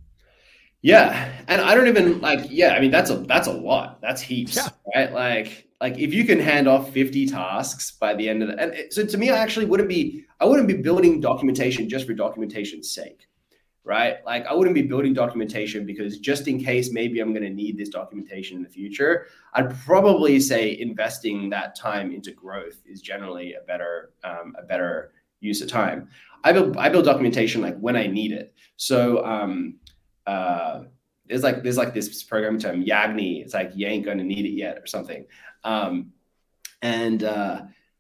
Yeah. And I don't even like, yeah, I mean, that's a, that's a lot. That's heaps, Yeah. right? Like, like if you can hand off fifty tasks by the end of the, and it, so to me, I actually wouldn't be, I wouldn't be building documentation just for documentation's sake, right? Like I wouldn't be building documentation because just in case maybe I'm going to need this documentation in the future, I'd probably say investing that time into growth is generally a better, um, a better use of time. I build, I build documentation like when I need it. So, um, uh, there's like, there's like this programming term, Yagni. It's like, you ain't going to need it yet or something. Um, and, uh,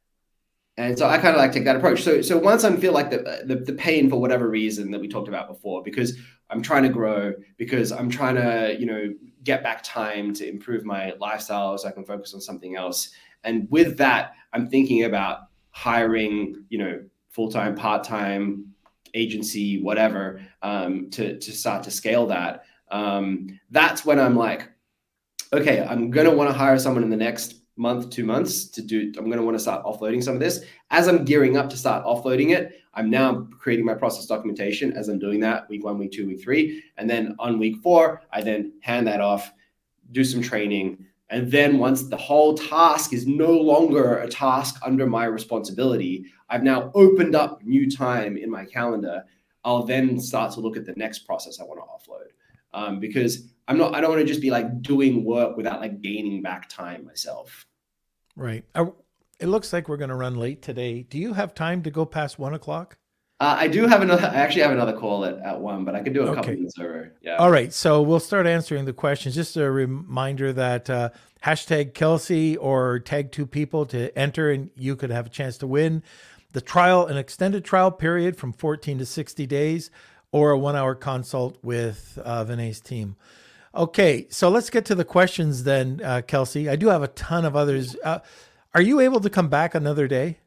and so I kind of like take that approach. So, so once I feel like the, the, the pain for whatever reason that we talked about before, because I'm trying to grow, because I'm trying to, you know, get back time to improve my lifestyle so I can focus on something else. And with that, I'm thinking about hiring, you know, full-time, part-time, agency, whatever, um, to, to start to scale that. Um, that's when I'm like, okay, I'm going to want to hire someone in the next month, two months to do, I'm going to want to start offloading some of this. As I'm gearing up to start offloading it, I'm now creating my process documentation as I'm doing that week one, week two, week three. And then on week four, I then hand that off, do some training. And then once the whole task is no longer a task under my responsibility, I've now opened up new time in my calendar. I'll then start to look at the next process I want to offload. Um, because I'm not, I don't want to just be like doing work without like gaining back time myself. Right. Uh, It looks like we're going to run late today. Do you have time to go past one o'clock? Uh, I do have another, I actually have another call at, at one, but I could do a Okay. couple minutes over. Yeah. All right. So we'll start answering the questions. Just a reminder that uh, hashtag Kelsey or tag two people to enter and you could have a chance to win the trial, an extended trial period from fourteen to sixty days or a one hour consult with uh, Vinay's team. Okay. So let's get to the questions then, uh, Kelsey. I do have a ton of others. Uh, are you able to come back another day?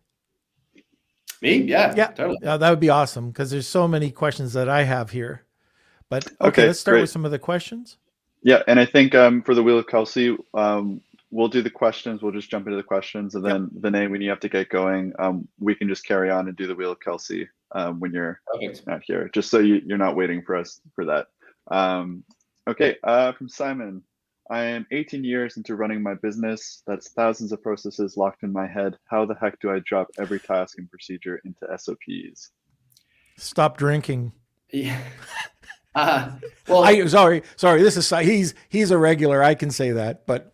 Me? Yeah. Yeah, Totally. uh, that would be awesome because there's so many questions that I have here. But okay, Okay, let's start great. with some of the questions. Yeah, and I think um, for the Wheel of Kelsey, um, we'll do the questions. We'll just jump into the questions, and then Vinay, when you have to get going, um, we can just carry on and do the Wheel of Kelsey um, when you're Perfect. not here, just so you, you're not waiting for us for that. Um, okay, uh, from Simon, I am eighteen years into running my business. That's thousands of processes locked in my head. How the heck do I drop every task and procedure into S O Ps? Stop drinking. Yeah. Uh, well, I sorry, sorry. This is he's he's a regular. I can say that, but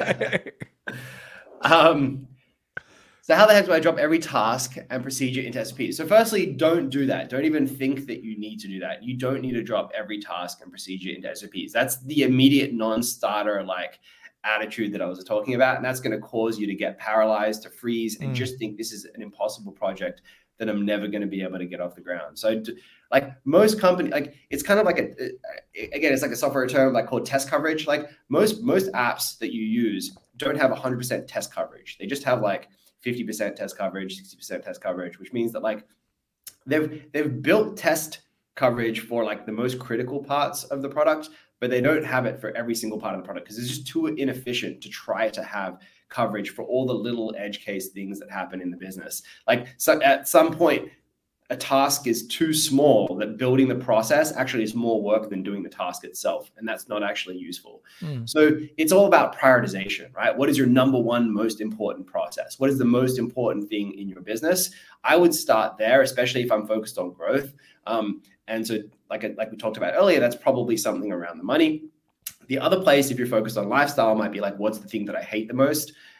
um, so how the heck do I drop every task and procedure into S O Ps? So firstly, don't do that. Don't even think that you need to do that. You don't need to drop every task and procedure into S O Ps. That's the immediate non-starter like attitude that I was talking about. And that's going to cause you to get paralyzed, to freeze, and Mm. just think this is an impossible project that I'm never going to be able to get off the ground. So d- like most company, like it's kind of like a, again, it's like a software term like called test coverage. Like most, most apps that you use don't have one hundred percent test coverage. They just have like fifty percent test coverage, sixty percent test coverage, which means that like they've, they've built test coverage for like the most critical parts of the product, but they don't have it for every single part of the product because it's just too inefficient to try to have coverage for all the little edge case things that happen in the business. Like so at some point, a task is too small that building the process actually is more work than doing the task itself. And that's not actually useful. Mm. So it's all about prioritization, right? What is your number one most important process? What is the most important thing in your business? I would start there, especially if I'm focused on growth. Um, and so like, like we talked about earlier, that's probably something around the money. The other place, if you're focused on lifestyle, might be like, what's the thing that I hate the most?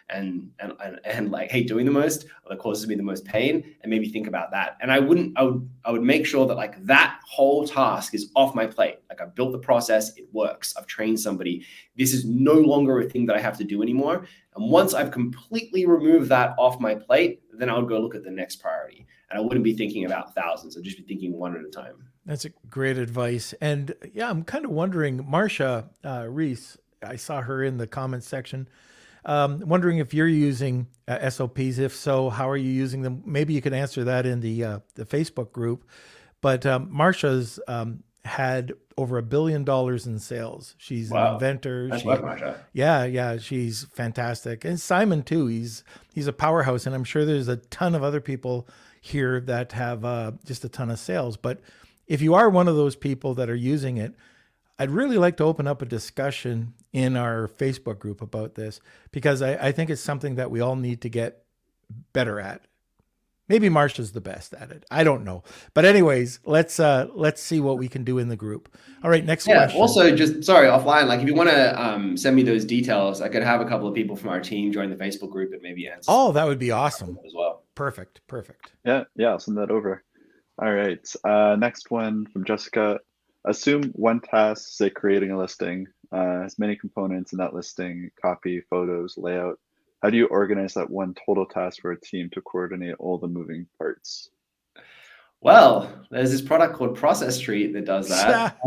and and and, and like, hey, doing the most or that causes me the most pain, and maybe think about that. And I wouldn't, I would, I would make sure that like that whole task is off my plate. Like I've built the process, it works. I've trained somebody. This is no longer a thing that I have to do anymore. And once I've completely removed that off my plate, then I would go look at the next priority. And I wouldn't be thinking about thousands. I'd just be thinking one at a time. That's a great advice. And yeah, I'm kind of wondering, Marsha uh, Reese, I saw her in the comments section. Um, wondering if you're using uh, S O Ps. If so, how are you using them? Maybe you can answer that in the uh, the Facebook group. But um, Marsha's um, had over a billion dollars in sales. She's wow. an inventor. That's she, love Marsha. Yeah, yeah, she's fantastic. And Simon too. He's he's a powerhouse, and I'm sure there's a ton of other people here that have uh, just a ton of sales. But if you are one of those people that are using it, I'd really like to open up a discussion in our Facebook group about this, because I, I think it's something that we all need to get better at. Maybe Marsha's the best at it. I don't know. But anyways, let's uh, let's see what we can do in the group. All right, next yeah, question. Also, just sorry, offline, like if you want to um, send me those details, I could have a couple of people from our team join the Facebook group and maybe answer. Oh, that would be awesome. As well. Perfect, perfect. Yeah, yeah, I'll send that over. All right, uh, next one from Jessica. Assume one task, say creating a listing, uh, has many components in that listing, copy, photos, layout. How do you organize that one total task for a team to coordinate all the moving parts? Well, there's this product called Process Street that does that.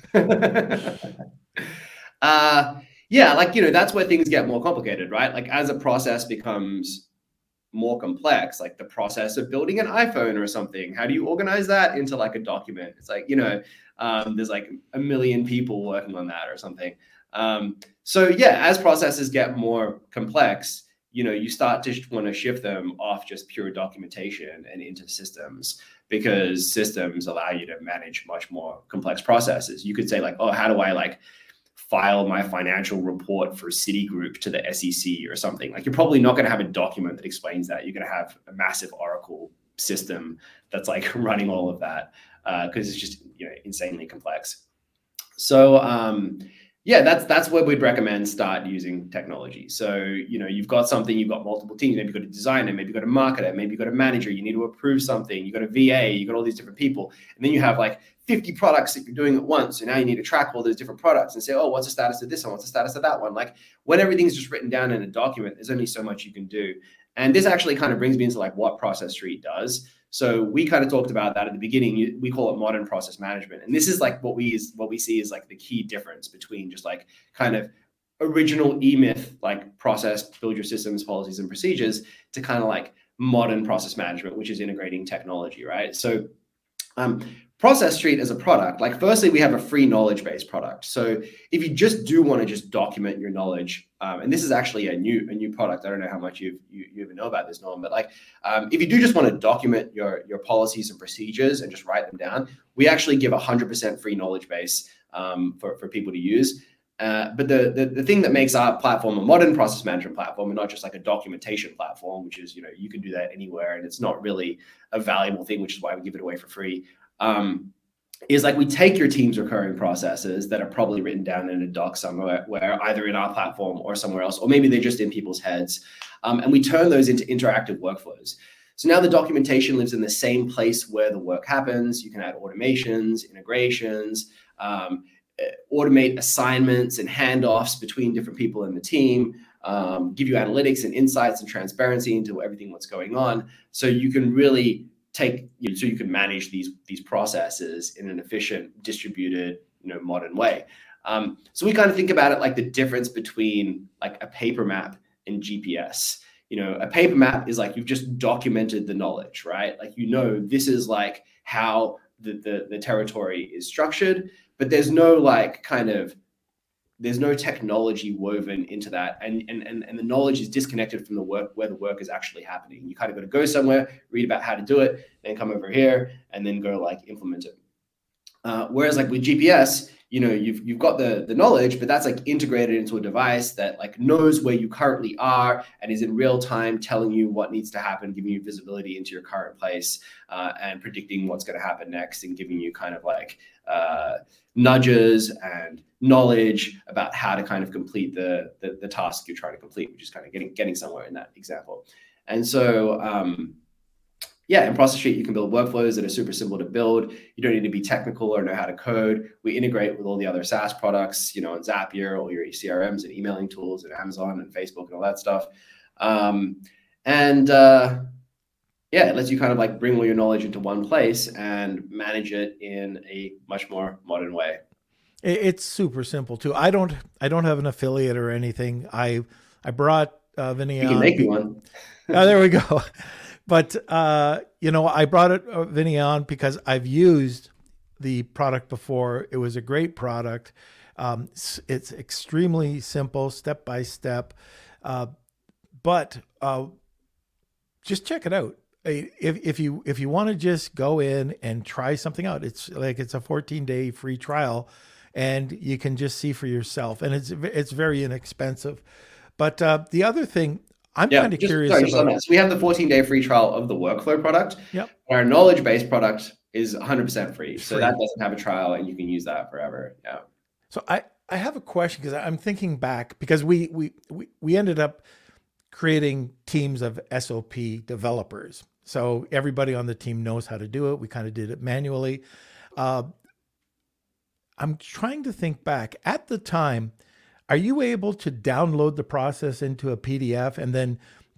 uh, yeah, like, you know, that's where things get more complicated, right? Like as a process becomes more complex, like the process of building an iPhone or something, how do you organize that into like a document? It's like, you know, um, there's like a million people working on that or something. Um, so yeah, as processes get more complex, you know, you start to want to shift them off just pure documentation and into systems, because systems allow you to manage much more complex processes. You could say like, oh, how do I like file my financial report for Citigroup to the S E C or something? Like you're probably not going to have a document that explains that. You're going to have a massive Oracle system that's like running all of that because uh, it's just, you know, insanely complex. So um, yeah, that's that's where we'd recommend start using technology. So, you know, you've got something, you've got multiple teams, maybe you've got a designer, maybe you've got a marketer, maybe you've got a manager, you need to approve something, you've got a V A, you've got all these different people. And then you have like fifty products that you're doing at once. So now you need to track all those different products and say, oh, what's the status of this one? What's the status of that one? Like when everything's just written down in a document, there's only so much you can do. And this actually kind of brings me into like what Process Street does. So we kind of talked about that at the beginning. We call it modern process management. And this is like what we is what we see is like the key difference between just like kind of original E-Myth, like process, build your systems, policies, and procedures, to kind of like modern process management, which is integrating technology, right? So um, Process Street as a product, like firstly, we have a free knowledge-based product. So if you just do want to just document your knowledge, um, and this is actually a new a new product. I don't know how much you've, you you even know about this, Norm, but like um, if you do just want to document your your policies and procedures and just write them down, we actually give a one hundred percent free knowledge base um, for, for people to use. Uh, but the, the the thing that makes our platform a modern process management platform and not just like a documentation platform, which is, you know, you can do that anywhere and it's not really a valuable thing, which is why we give it away for free. Um, is like we take your team's recurring processes that are probably written down in a doc somewhere, where either in our platform or somewhere else, or maybe they're just in people's heads, um, and we turn those into interactive workflows. So now the documentation lives in the same place where the work happens. You can add automations, integrations, um, automate assignments and handoffs between different people in the team, um, give you analytics and insights and transparency into everything what's going on. So you can really take, you know, so you can manage these these processes in an efficient, distributed, you know, modern way. Um, so we kind of think about it like the difference between like a paper map and G P S. You know, a paper map is like you've just documented the knowledge, right? Like, you know, this is like how the the, the territory is structured, but there's no like kind of there's no technology woven into that. And, and, and, and the knowledge is disconnected from the work, where the work is actually happening. You kind of got to go somewhere, read about how to do it, then come over here and then go like implement it. Uh, whereas like with G P S, you know, you've you've got the the knowledge, but that's like integrated into a device that like knows where you currently are and is in real time telling you what needs to happen, giving you visibility into your current place, uh, and predicting what's going to happen next, and giving you kind of like uh, nudges and knowledge about how to kind of complete the, the the task you're trying to complete, which is kind of getting getting somewhere in that example. And so, um, yeah, in Process Street, you can build workflows that are super simple to build. You don't need to be technical or know how to code. We integrate with all the other SaaS products, you know, and Zapier, all your C R Ms and emailing tools, and Amazon and Facebook and all that stuff. Um, and uh, yeah, it lets you kind of like bring all your knowledge into one place and manage it in a much more modern way. It's super simple too. I don't, I don't have an affiliate or anything. I, I brought uh, Vinny You can on. make me one. Oh, there we go. But, uh, you know, I brought it, uh, Vinny on because I've used the product before. It was a great product. Um, it's, it's extremely simple, step by step. Uh, but uh, just check it out. If, if you if you want to just go in and try something out, it's like it's a fourteen day free trial, and you can just see for yourself. And it's it's very inexpensive. But uh, the other thing, I'm yeah, kind of just, curious sorry, about. so we have the fourteen day free trial of the workflow product. Yep. Our knowledge based product is one hundred percent free. So Free. that doesn't have a trial, and you can use that forever. Yeah. So I, I have a question because I'm thinking back because we, we, we, we ended up creating teams of S O P developers. So everybody on the team knows how to do it. We kind of did it manually. Uh, I'm trying to think back at the time. Are you able to download the process into a P D F and then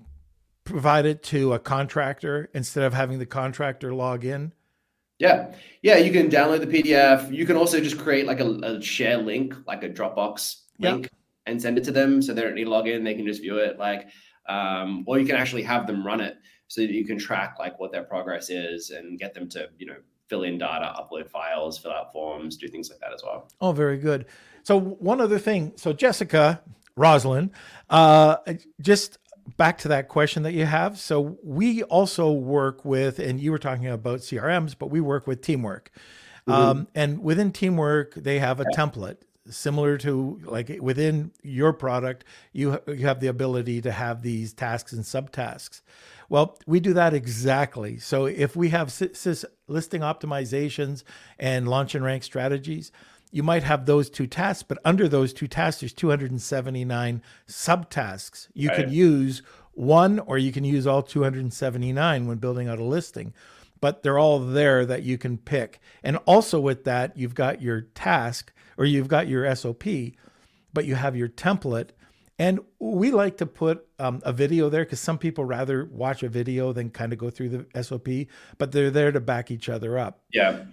provide it to a contractor instead of having the contractor log in? Yeah. Yeah. You can download the P D F. You can also just create like a, a share link, like a Dropbox link, yeah, and send it to them. So they don't need to log in. They can just view it. Like, um, or you can actually have them run it so that you can track like what their progress is and get them to, you know, fill in data, upload files, fill out forms, do things like that as well. Oh, very good. So one other thing. So Jessica, Rosalind, uh, just back to that question that you have. So we also work with, and you were talking about C R Ms, but we work with Teamwork. Mm-hmm. Um, and within Teamwork, they have a yeah. template similar to like within your product, you, you have the ability to have these tasks and subtasks. Well, we do that exactly. So if we have sys listing optimizations and launch and rank strategies, you might have those two tasks, but under those two tasks, there's two hundred seventy-nine subtasks. You right. could use one, or you can use all two hundred seventy-nine when building out a listing, but they're all there that you can pick. And also with that, you've got your task, or you've got your S O P, but you have your template. And we like to put um, a video there because some people rather watch a video than kind of go through the S O P, but they're there to back each other up. Yeah.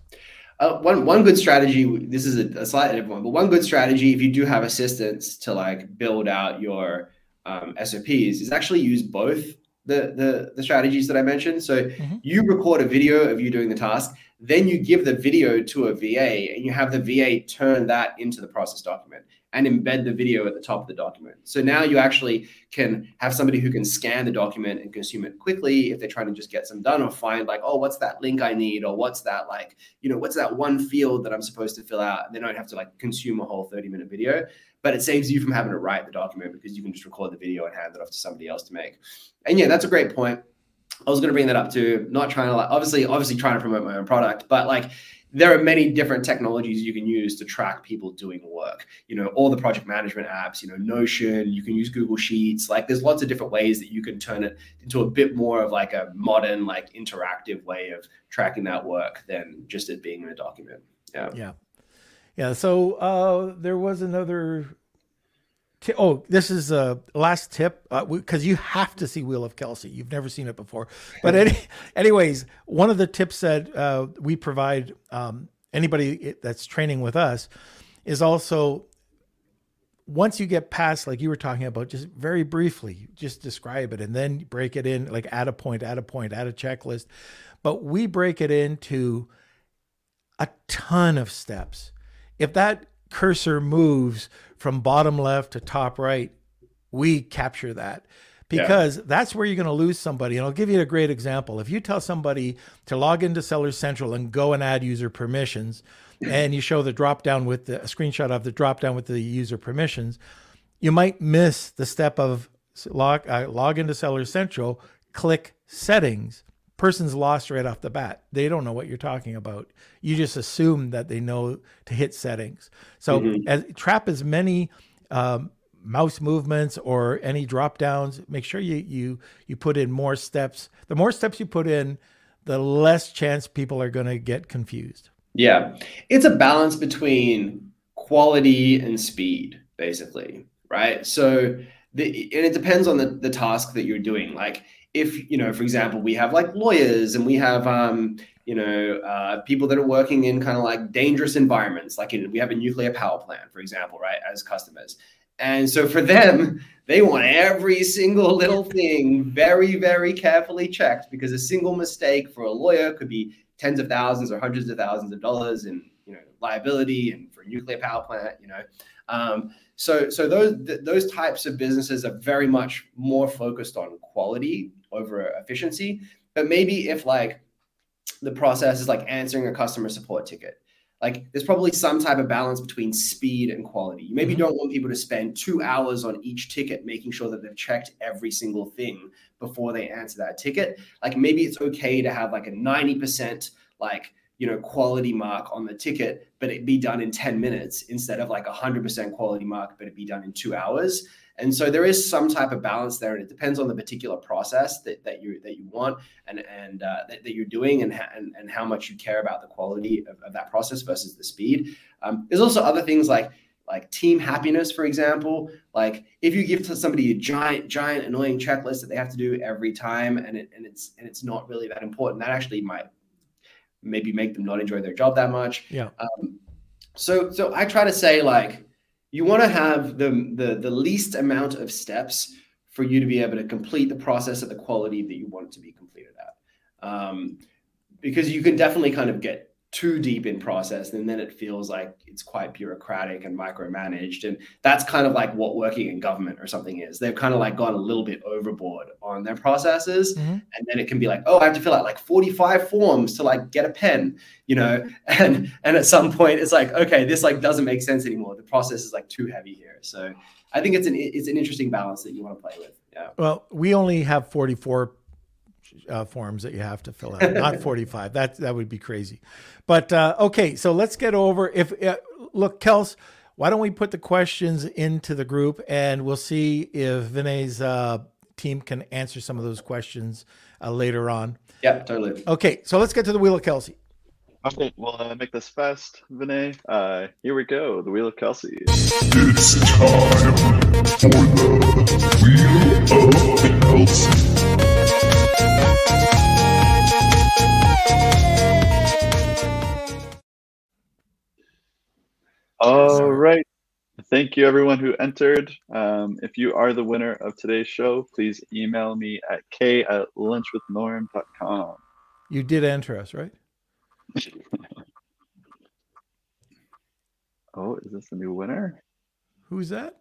Uh, one one good strategy. This is a, a slightly different one, but one good strategy if you do have assistants to like build out your um, S O Ps is actually use both the the, the strategies that I mentioned. So mm-hmm. you record a video of you doing the task, then you give the video to a V A, and you have the V A turn that into the process document and embed the video at the top of the document. So now you actually can have somebody who can scan the document and consume it quickly if they're trying to just get some done, or find like, oh, what's that link I need? Or what's that like, you know, what's that one field that I'm supposed to fill out? And they don't have to like consume a whole thirty minute video, but it saves you from having to write the document because you can just record the video and hand it off to somebody else to make. And yeah, that's a great point. I was going to bring that up too. Not trying to like, obviously, obviously trying to promote my own product, but like, there are many different technologies you can use to track people doing work. You know, all the project management apps, you know, Notion, you can use Google Sheets. Like there's lots of different ways that you can turn it into a bit more of like a modern, like interactive way of tracking that work than just it being in a document. Yeah. Yeah. Yeah. So uh, there was another. T oh, this is a last tip because uh, you have to see Wheel of Kelsey. You've never seen it before. But any, anyways, one of the tips that uh, we provide um, anybody that's training with us is also once you get past, like you were talking about, just very briefly, just describe it and then break it in, like add a point, add a point, add a checklist. But we break it into a ton of steps. If that cursor moves from bottom left to top right, we capture that because yeah. that's where you're going to lose somebody. And I'll give you a great example. If you tell somebody to log into Seller Central and go and add user permissions, and you show the drop down with the a screenshot of the drop down with the user permissions, you might miss the step of log, uh, log into Seller Central, click settings. Person's lost right off the bat. They don't know what you're talking about. You just assume that they know to hit settings. So mm-hmm. as, trap as many um, mouse movements or any drop downs. Make sure you you you put in more steps. The more steps you put in, the less chance people are going to get confused. Yeah, it's a balance between quality and speed, basically, right? So the and it depends on the the task that you're doing. Like if, you know, for example, we have like lawyers and we have, um, you know, uh, people that are working in kind of like dangerous environments. Like in, we have a nuclear power plant, for example, right, as customers. And so for them, they want every single little thing very, very carefully checked, because a single mistake for a lawyer could be tens of thousands or hundreds of thousands of dollars in, you know, liability, and for a nuclear power plant, you know. Um, so so those th- those types of businesses are very much more focused on quality over efficiency. But maybe if like the process is like answering a customer support ticket, like there's probably some type of balance between speed and quality. You maybe mm-hmm. don't want people to spend two hours on each ticket making sure that they've checked every single thing before they answer that ticket. Like maybe it's okay to have like a ninety percent like, you know, quality mark on the ticket, but it be done in ten minutes instead of like a hundred percent quality mark, but it be done in two hours. And so there is some type of balance there, and it depends on the particular process that, that you that you want and and uh, that, that you're doing, and, ha- and and how much you care about the quality of, of that process versus the speed. Um, there's also other things like like team happiness, for example. Like if you give to somebody a giant giant annoying checklist that they have to do every time, and it and it's and it's not really that important, that actually might maybe make them not enjoy their job that much. Yeah. Um, so so I try to say like, you want to have the, the the least amount of steps for you to be able to complete the process at the quality that you want it to be completed at. Um, because you can definitely kind of get too deep in process, and then it feels like it's quite bureaucratic and micromanaged. And that's kind of like what working in government or something is. They've kind of like gone a little bit overboard on their processes. Mm-hmm. And then it can be like, oh, I have to fill out like forty-five forms to like get a pen, you know? And, and at some point it's like, okay, this like doesn't make sense anymore. The process is like too heavy here. So I think it's an, it's an interesting balance that you want to play with. Yeah. Well, we only have forty-four Uh, forms that you have to fill out, not forty-five. That that would be crazy. But uh, okay, so let's get over. If uh, look, Kels, why don't we put the questions into the group, and we'll see if Vinay's uh, team can answer some of those questions uh, later on. Yeah, totally. Okay, so let's get to the Wheel of Kelsey. Okay, we'll uh, make this fast, Vinay. Uh, here we go, the Wheel of Kelsey. It's time for the Wheel of Kelsey. All right. Thank you, everyone who entered. Um, if you are the winner of today's show, please email me at k at lunch with norm dot com. You did enter us, right? Oh, is this a new winner? Who's that?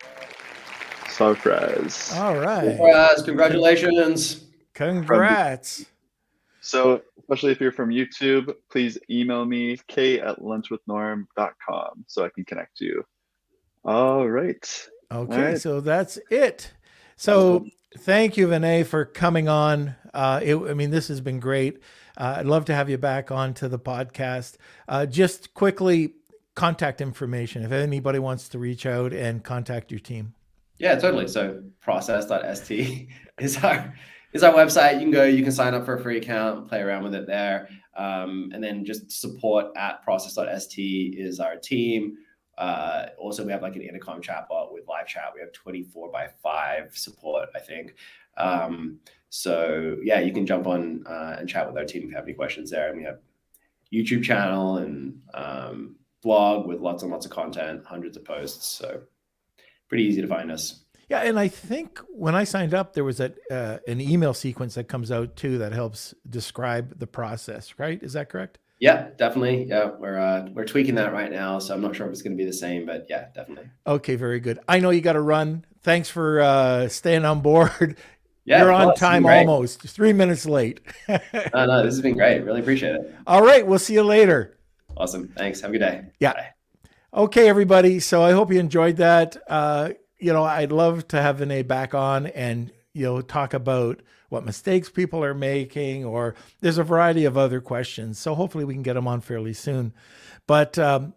Surprise. All right. Surprise. Congratulations. Congrats. So, especially if you're from YouTube, please email me, k at lunch with norm dot com, so I can connect you. All right. Okay, All right. So that's it. So thank you, Vinay, for coming on. Uh, it, I mean, this has been great. Uh, I'd love to have you back on to the podcast. Uh, just quickly, contact information if anybody wants to reach out and contact your team. Yeah, totally. So process dot s t is our is our website. You can go, you can sign up for a free account, play around with it there. Um, and then just support at process dot s t is our team. Uh, also, we have like an intercom chatbot with live chat. We have twenty-four by five support, I think. Um, so yeah, you can jump on uh, and chat with our team if you have any questions there. And we have YouTube channel and um, blog with lots and lots of content, hundreds of posts. So pretty easy to find us. Yeah, and I think when I signed up, there was a, uh, an email sequence that comes out too that helps describe the process, right? Is that correct? Yeah, definitely. Yeah, we're uh, we're tweaking that right now, so I'm not sure if it's going to be the same, but yeah, definitely. Okay, very good. I know you got to run. Thanks for uh, staying on board. Yeah, You're of on course. time almost, three minutes late. No, no, this has been great. Really appreciate it. All right, we'll see you later. Awesome. Thanks. Have a good day. Yeah. Bye. Okay, everybody. So I hope you enjoyed that. Uh, you know, I'd love to have Vinay back on and, you know, talk about what mistakes people are making, or there's a variety of other questions. So hopefully we can get him on fairly soon. But um,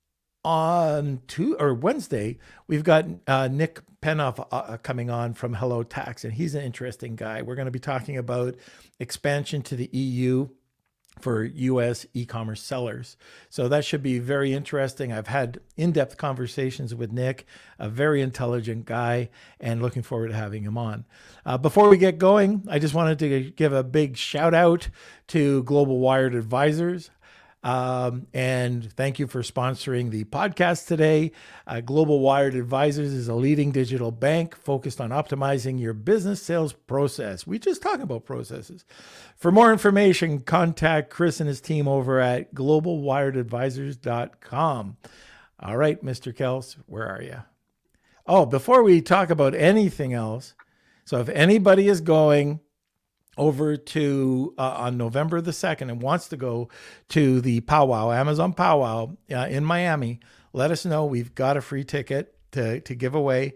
on two or Wednesday, we've got uh, Nick Penoff uh, coming on from Hello Tax, and he's an interesting guy. We're going to be talking about expansion to the E U for U S e-commerce sellers. So that should be very interesting. I've had in-depth conversations with Nick, a very intelligent guy, and looking forward to having him on. Uh, before we get going, I just wanted to give a big shout out to Global Wired Advisors. Um, and thank you for sponsoring the podcast today. Uh, Global Wired Advisors is a leading digital bank focused on optimizing your business sales process. We just talk about processes. For more information, contact Chris and his team over at global wired advisors dot com. All right, Mister Kels, where are you? Oh, before we talk about anything else, so if anybody is going over to uh, on November the second and wants to go to the powwow, Amazon powwow uh, in Miami, let us know. We've got a free ticket to, to give away.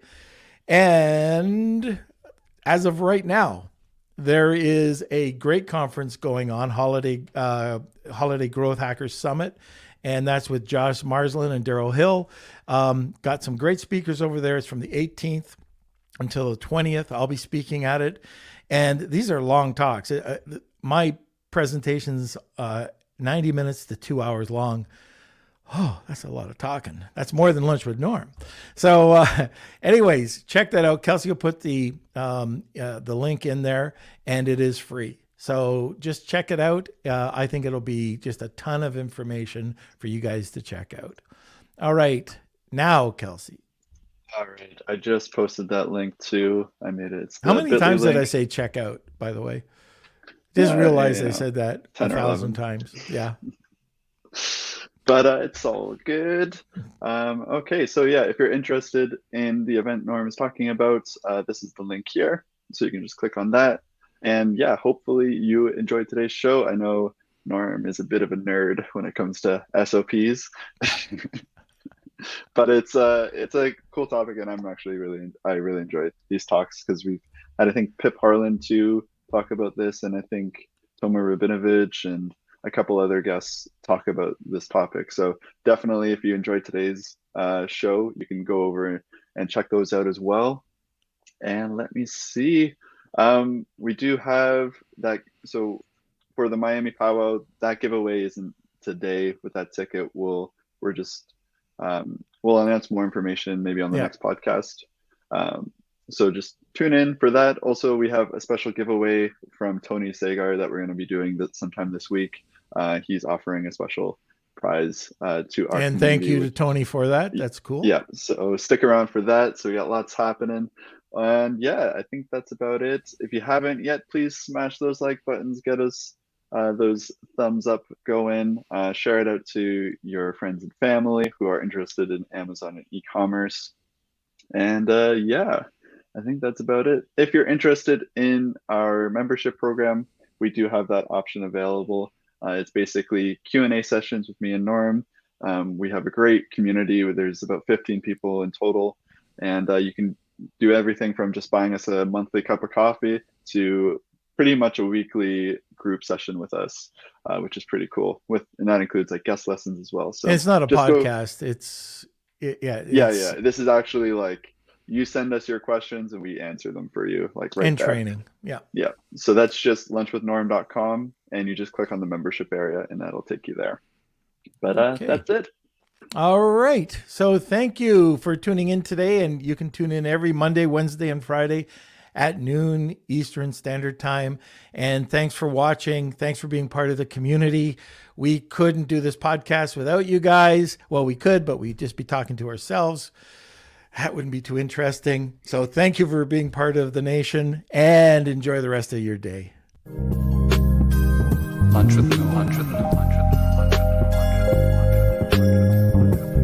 And as of right now, there is a great conference going on, Holiday uh, Holiday Growth Hackers Summit. And that's with Josh Marsland and Daryl Hill. Um, got some great speakers over there. It's from the eighteenth until the twentieth. I'll be speaking at it. And these are long talks. Uh, my presentation's uh, ninety minutes to two hours long. Oh, that's a lot of talking. That's more than Lunch with Norm. So uh, anyways, check that out. Kelsey will put the, um, uh, the link in there, and it is free. So just check it out. Uh, I think it'll be just a ton of information for you guys to check out. All right. Now, Kelsey. All right. I just posted that link too. I made it. It's How many Bitly times link. did I say check out, by the way? Just Yeah, realized yeah, I yeah. said that a ten or thousand eleven. times. Yeah. But uh, it's all good. Um, okay, so yeah, if you're interested in the event Norm is talking about, uh, this is the link here. So you can just click on that. And yeah, hopefully you enjoyed today's show. I know Norm is a bit of a nerd when it comes to S O Ps. But it's uh it's a cool topic, and I'm actually really I really enjoy these talks because we've had, I think, Pip Harlan to talk about this, and I think Tomer Rabinovich and a couple other guests talk about this topic. So definitely, if you enjoyed today's uh, show, you can go over and check those out as well. And let me see, um, we do have that. So for the Miami Powwow, that giveaway isn't today with that ticket. We'll we're just um, we'll announce more information maybe on the Yeah. next podcast. Um, so just tune in for that. Also, we have a special giveaway from Tony Sagar that we're going to be doing that sometime this week. Uh, he's offering a special prize uh, to our And thank community. you to Tony for that. That's cool. Yeah, so stick around for that. So we got lots happening. And yeah, I think that's about it. If you haven't yet, please smash those like buttons, get us uh, those thumbs up going, uh, share it out to your friends and family who are interested in Amazon and e-commerce. And uh, yeah, I think that's about it. If you're interested in our membership program, we do have that option available. Uh, it's basically Q and A sessions with me and Norm. Um, we have a great community where there's about fifteen people in total, and uh, you can do everything from just buying us a monthly cup of coffee to pretty much a weekly group session with us, uh, which is pretty cool. With and that includes like guest lessons as well. So And it's not a just go- podcast. It's it, yeah. yeah, it's- yeah. This is actually like you send us your questions and we answer them for you, like right And there. training. Yeah. Yeah. So that's just lunch with norm dot com, and you just click on the membership area and that'll take you there. But uh, Okay. that's it. All right. So thank you for tuning in today. And you can tune in every Monday, Wednesday, and Friday at noon Eastern Standard Time. And thanks for watching. Thanks for being part of the community. We couldn't do this podcast without you guys. Well, we could, but we'd just be talking to ourselves. That wouldn't be too interesting. So thank you for being part of the nation, and enjoy the rest of your day. Lunch with the Lunch with the Lunch.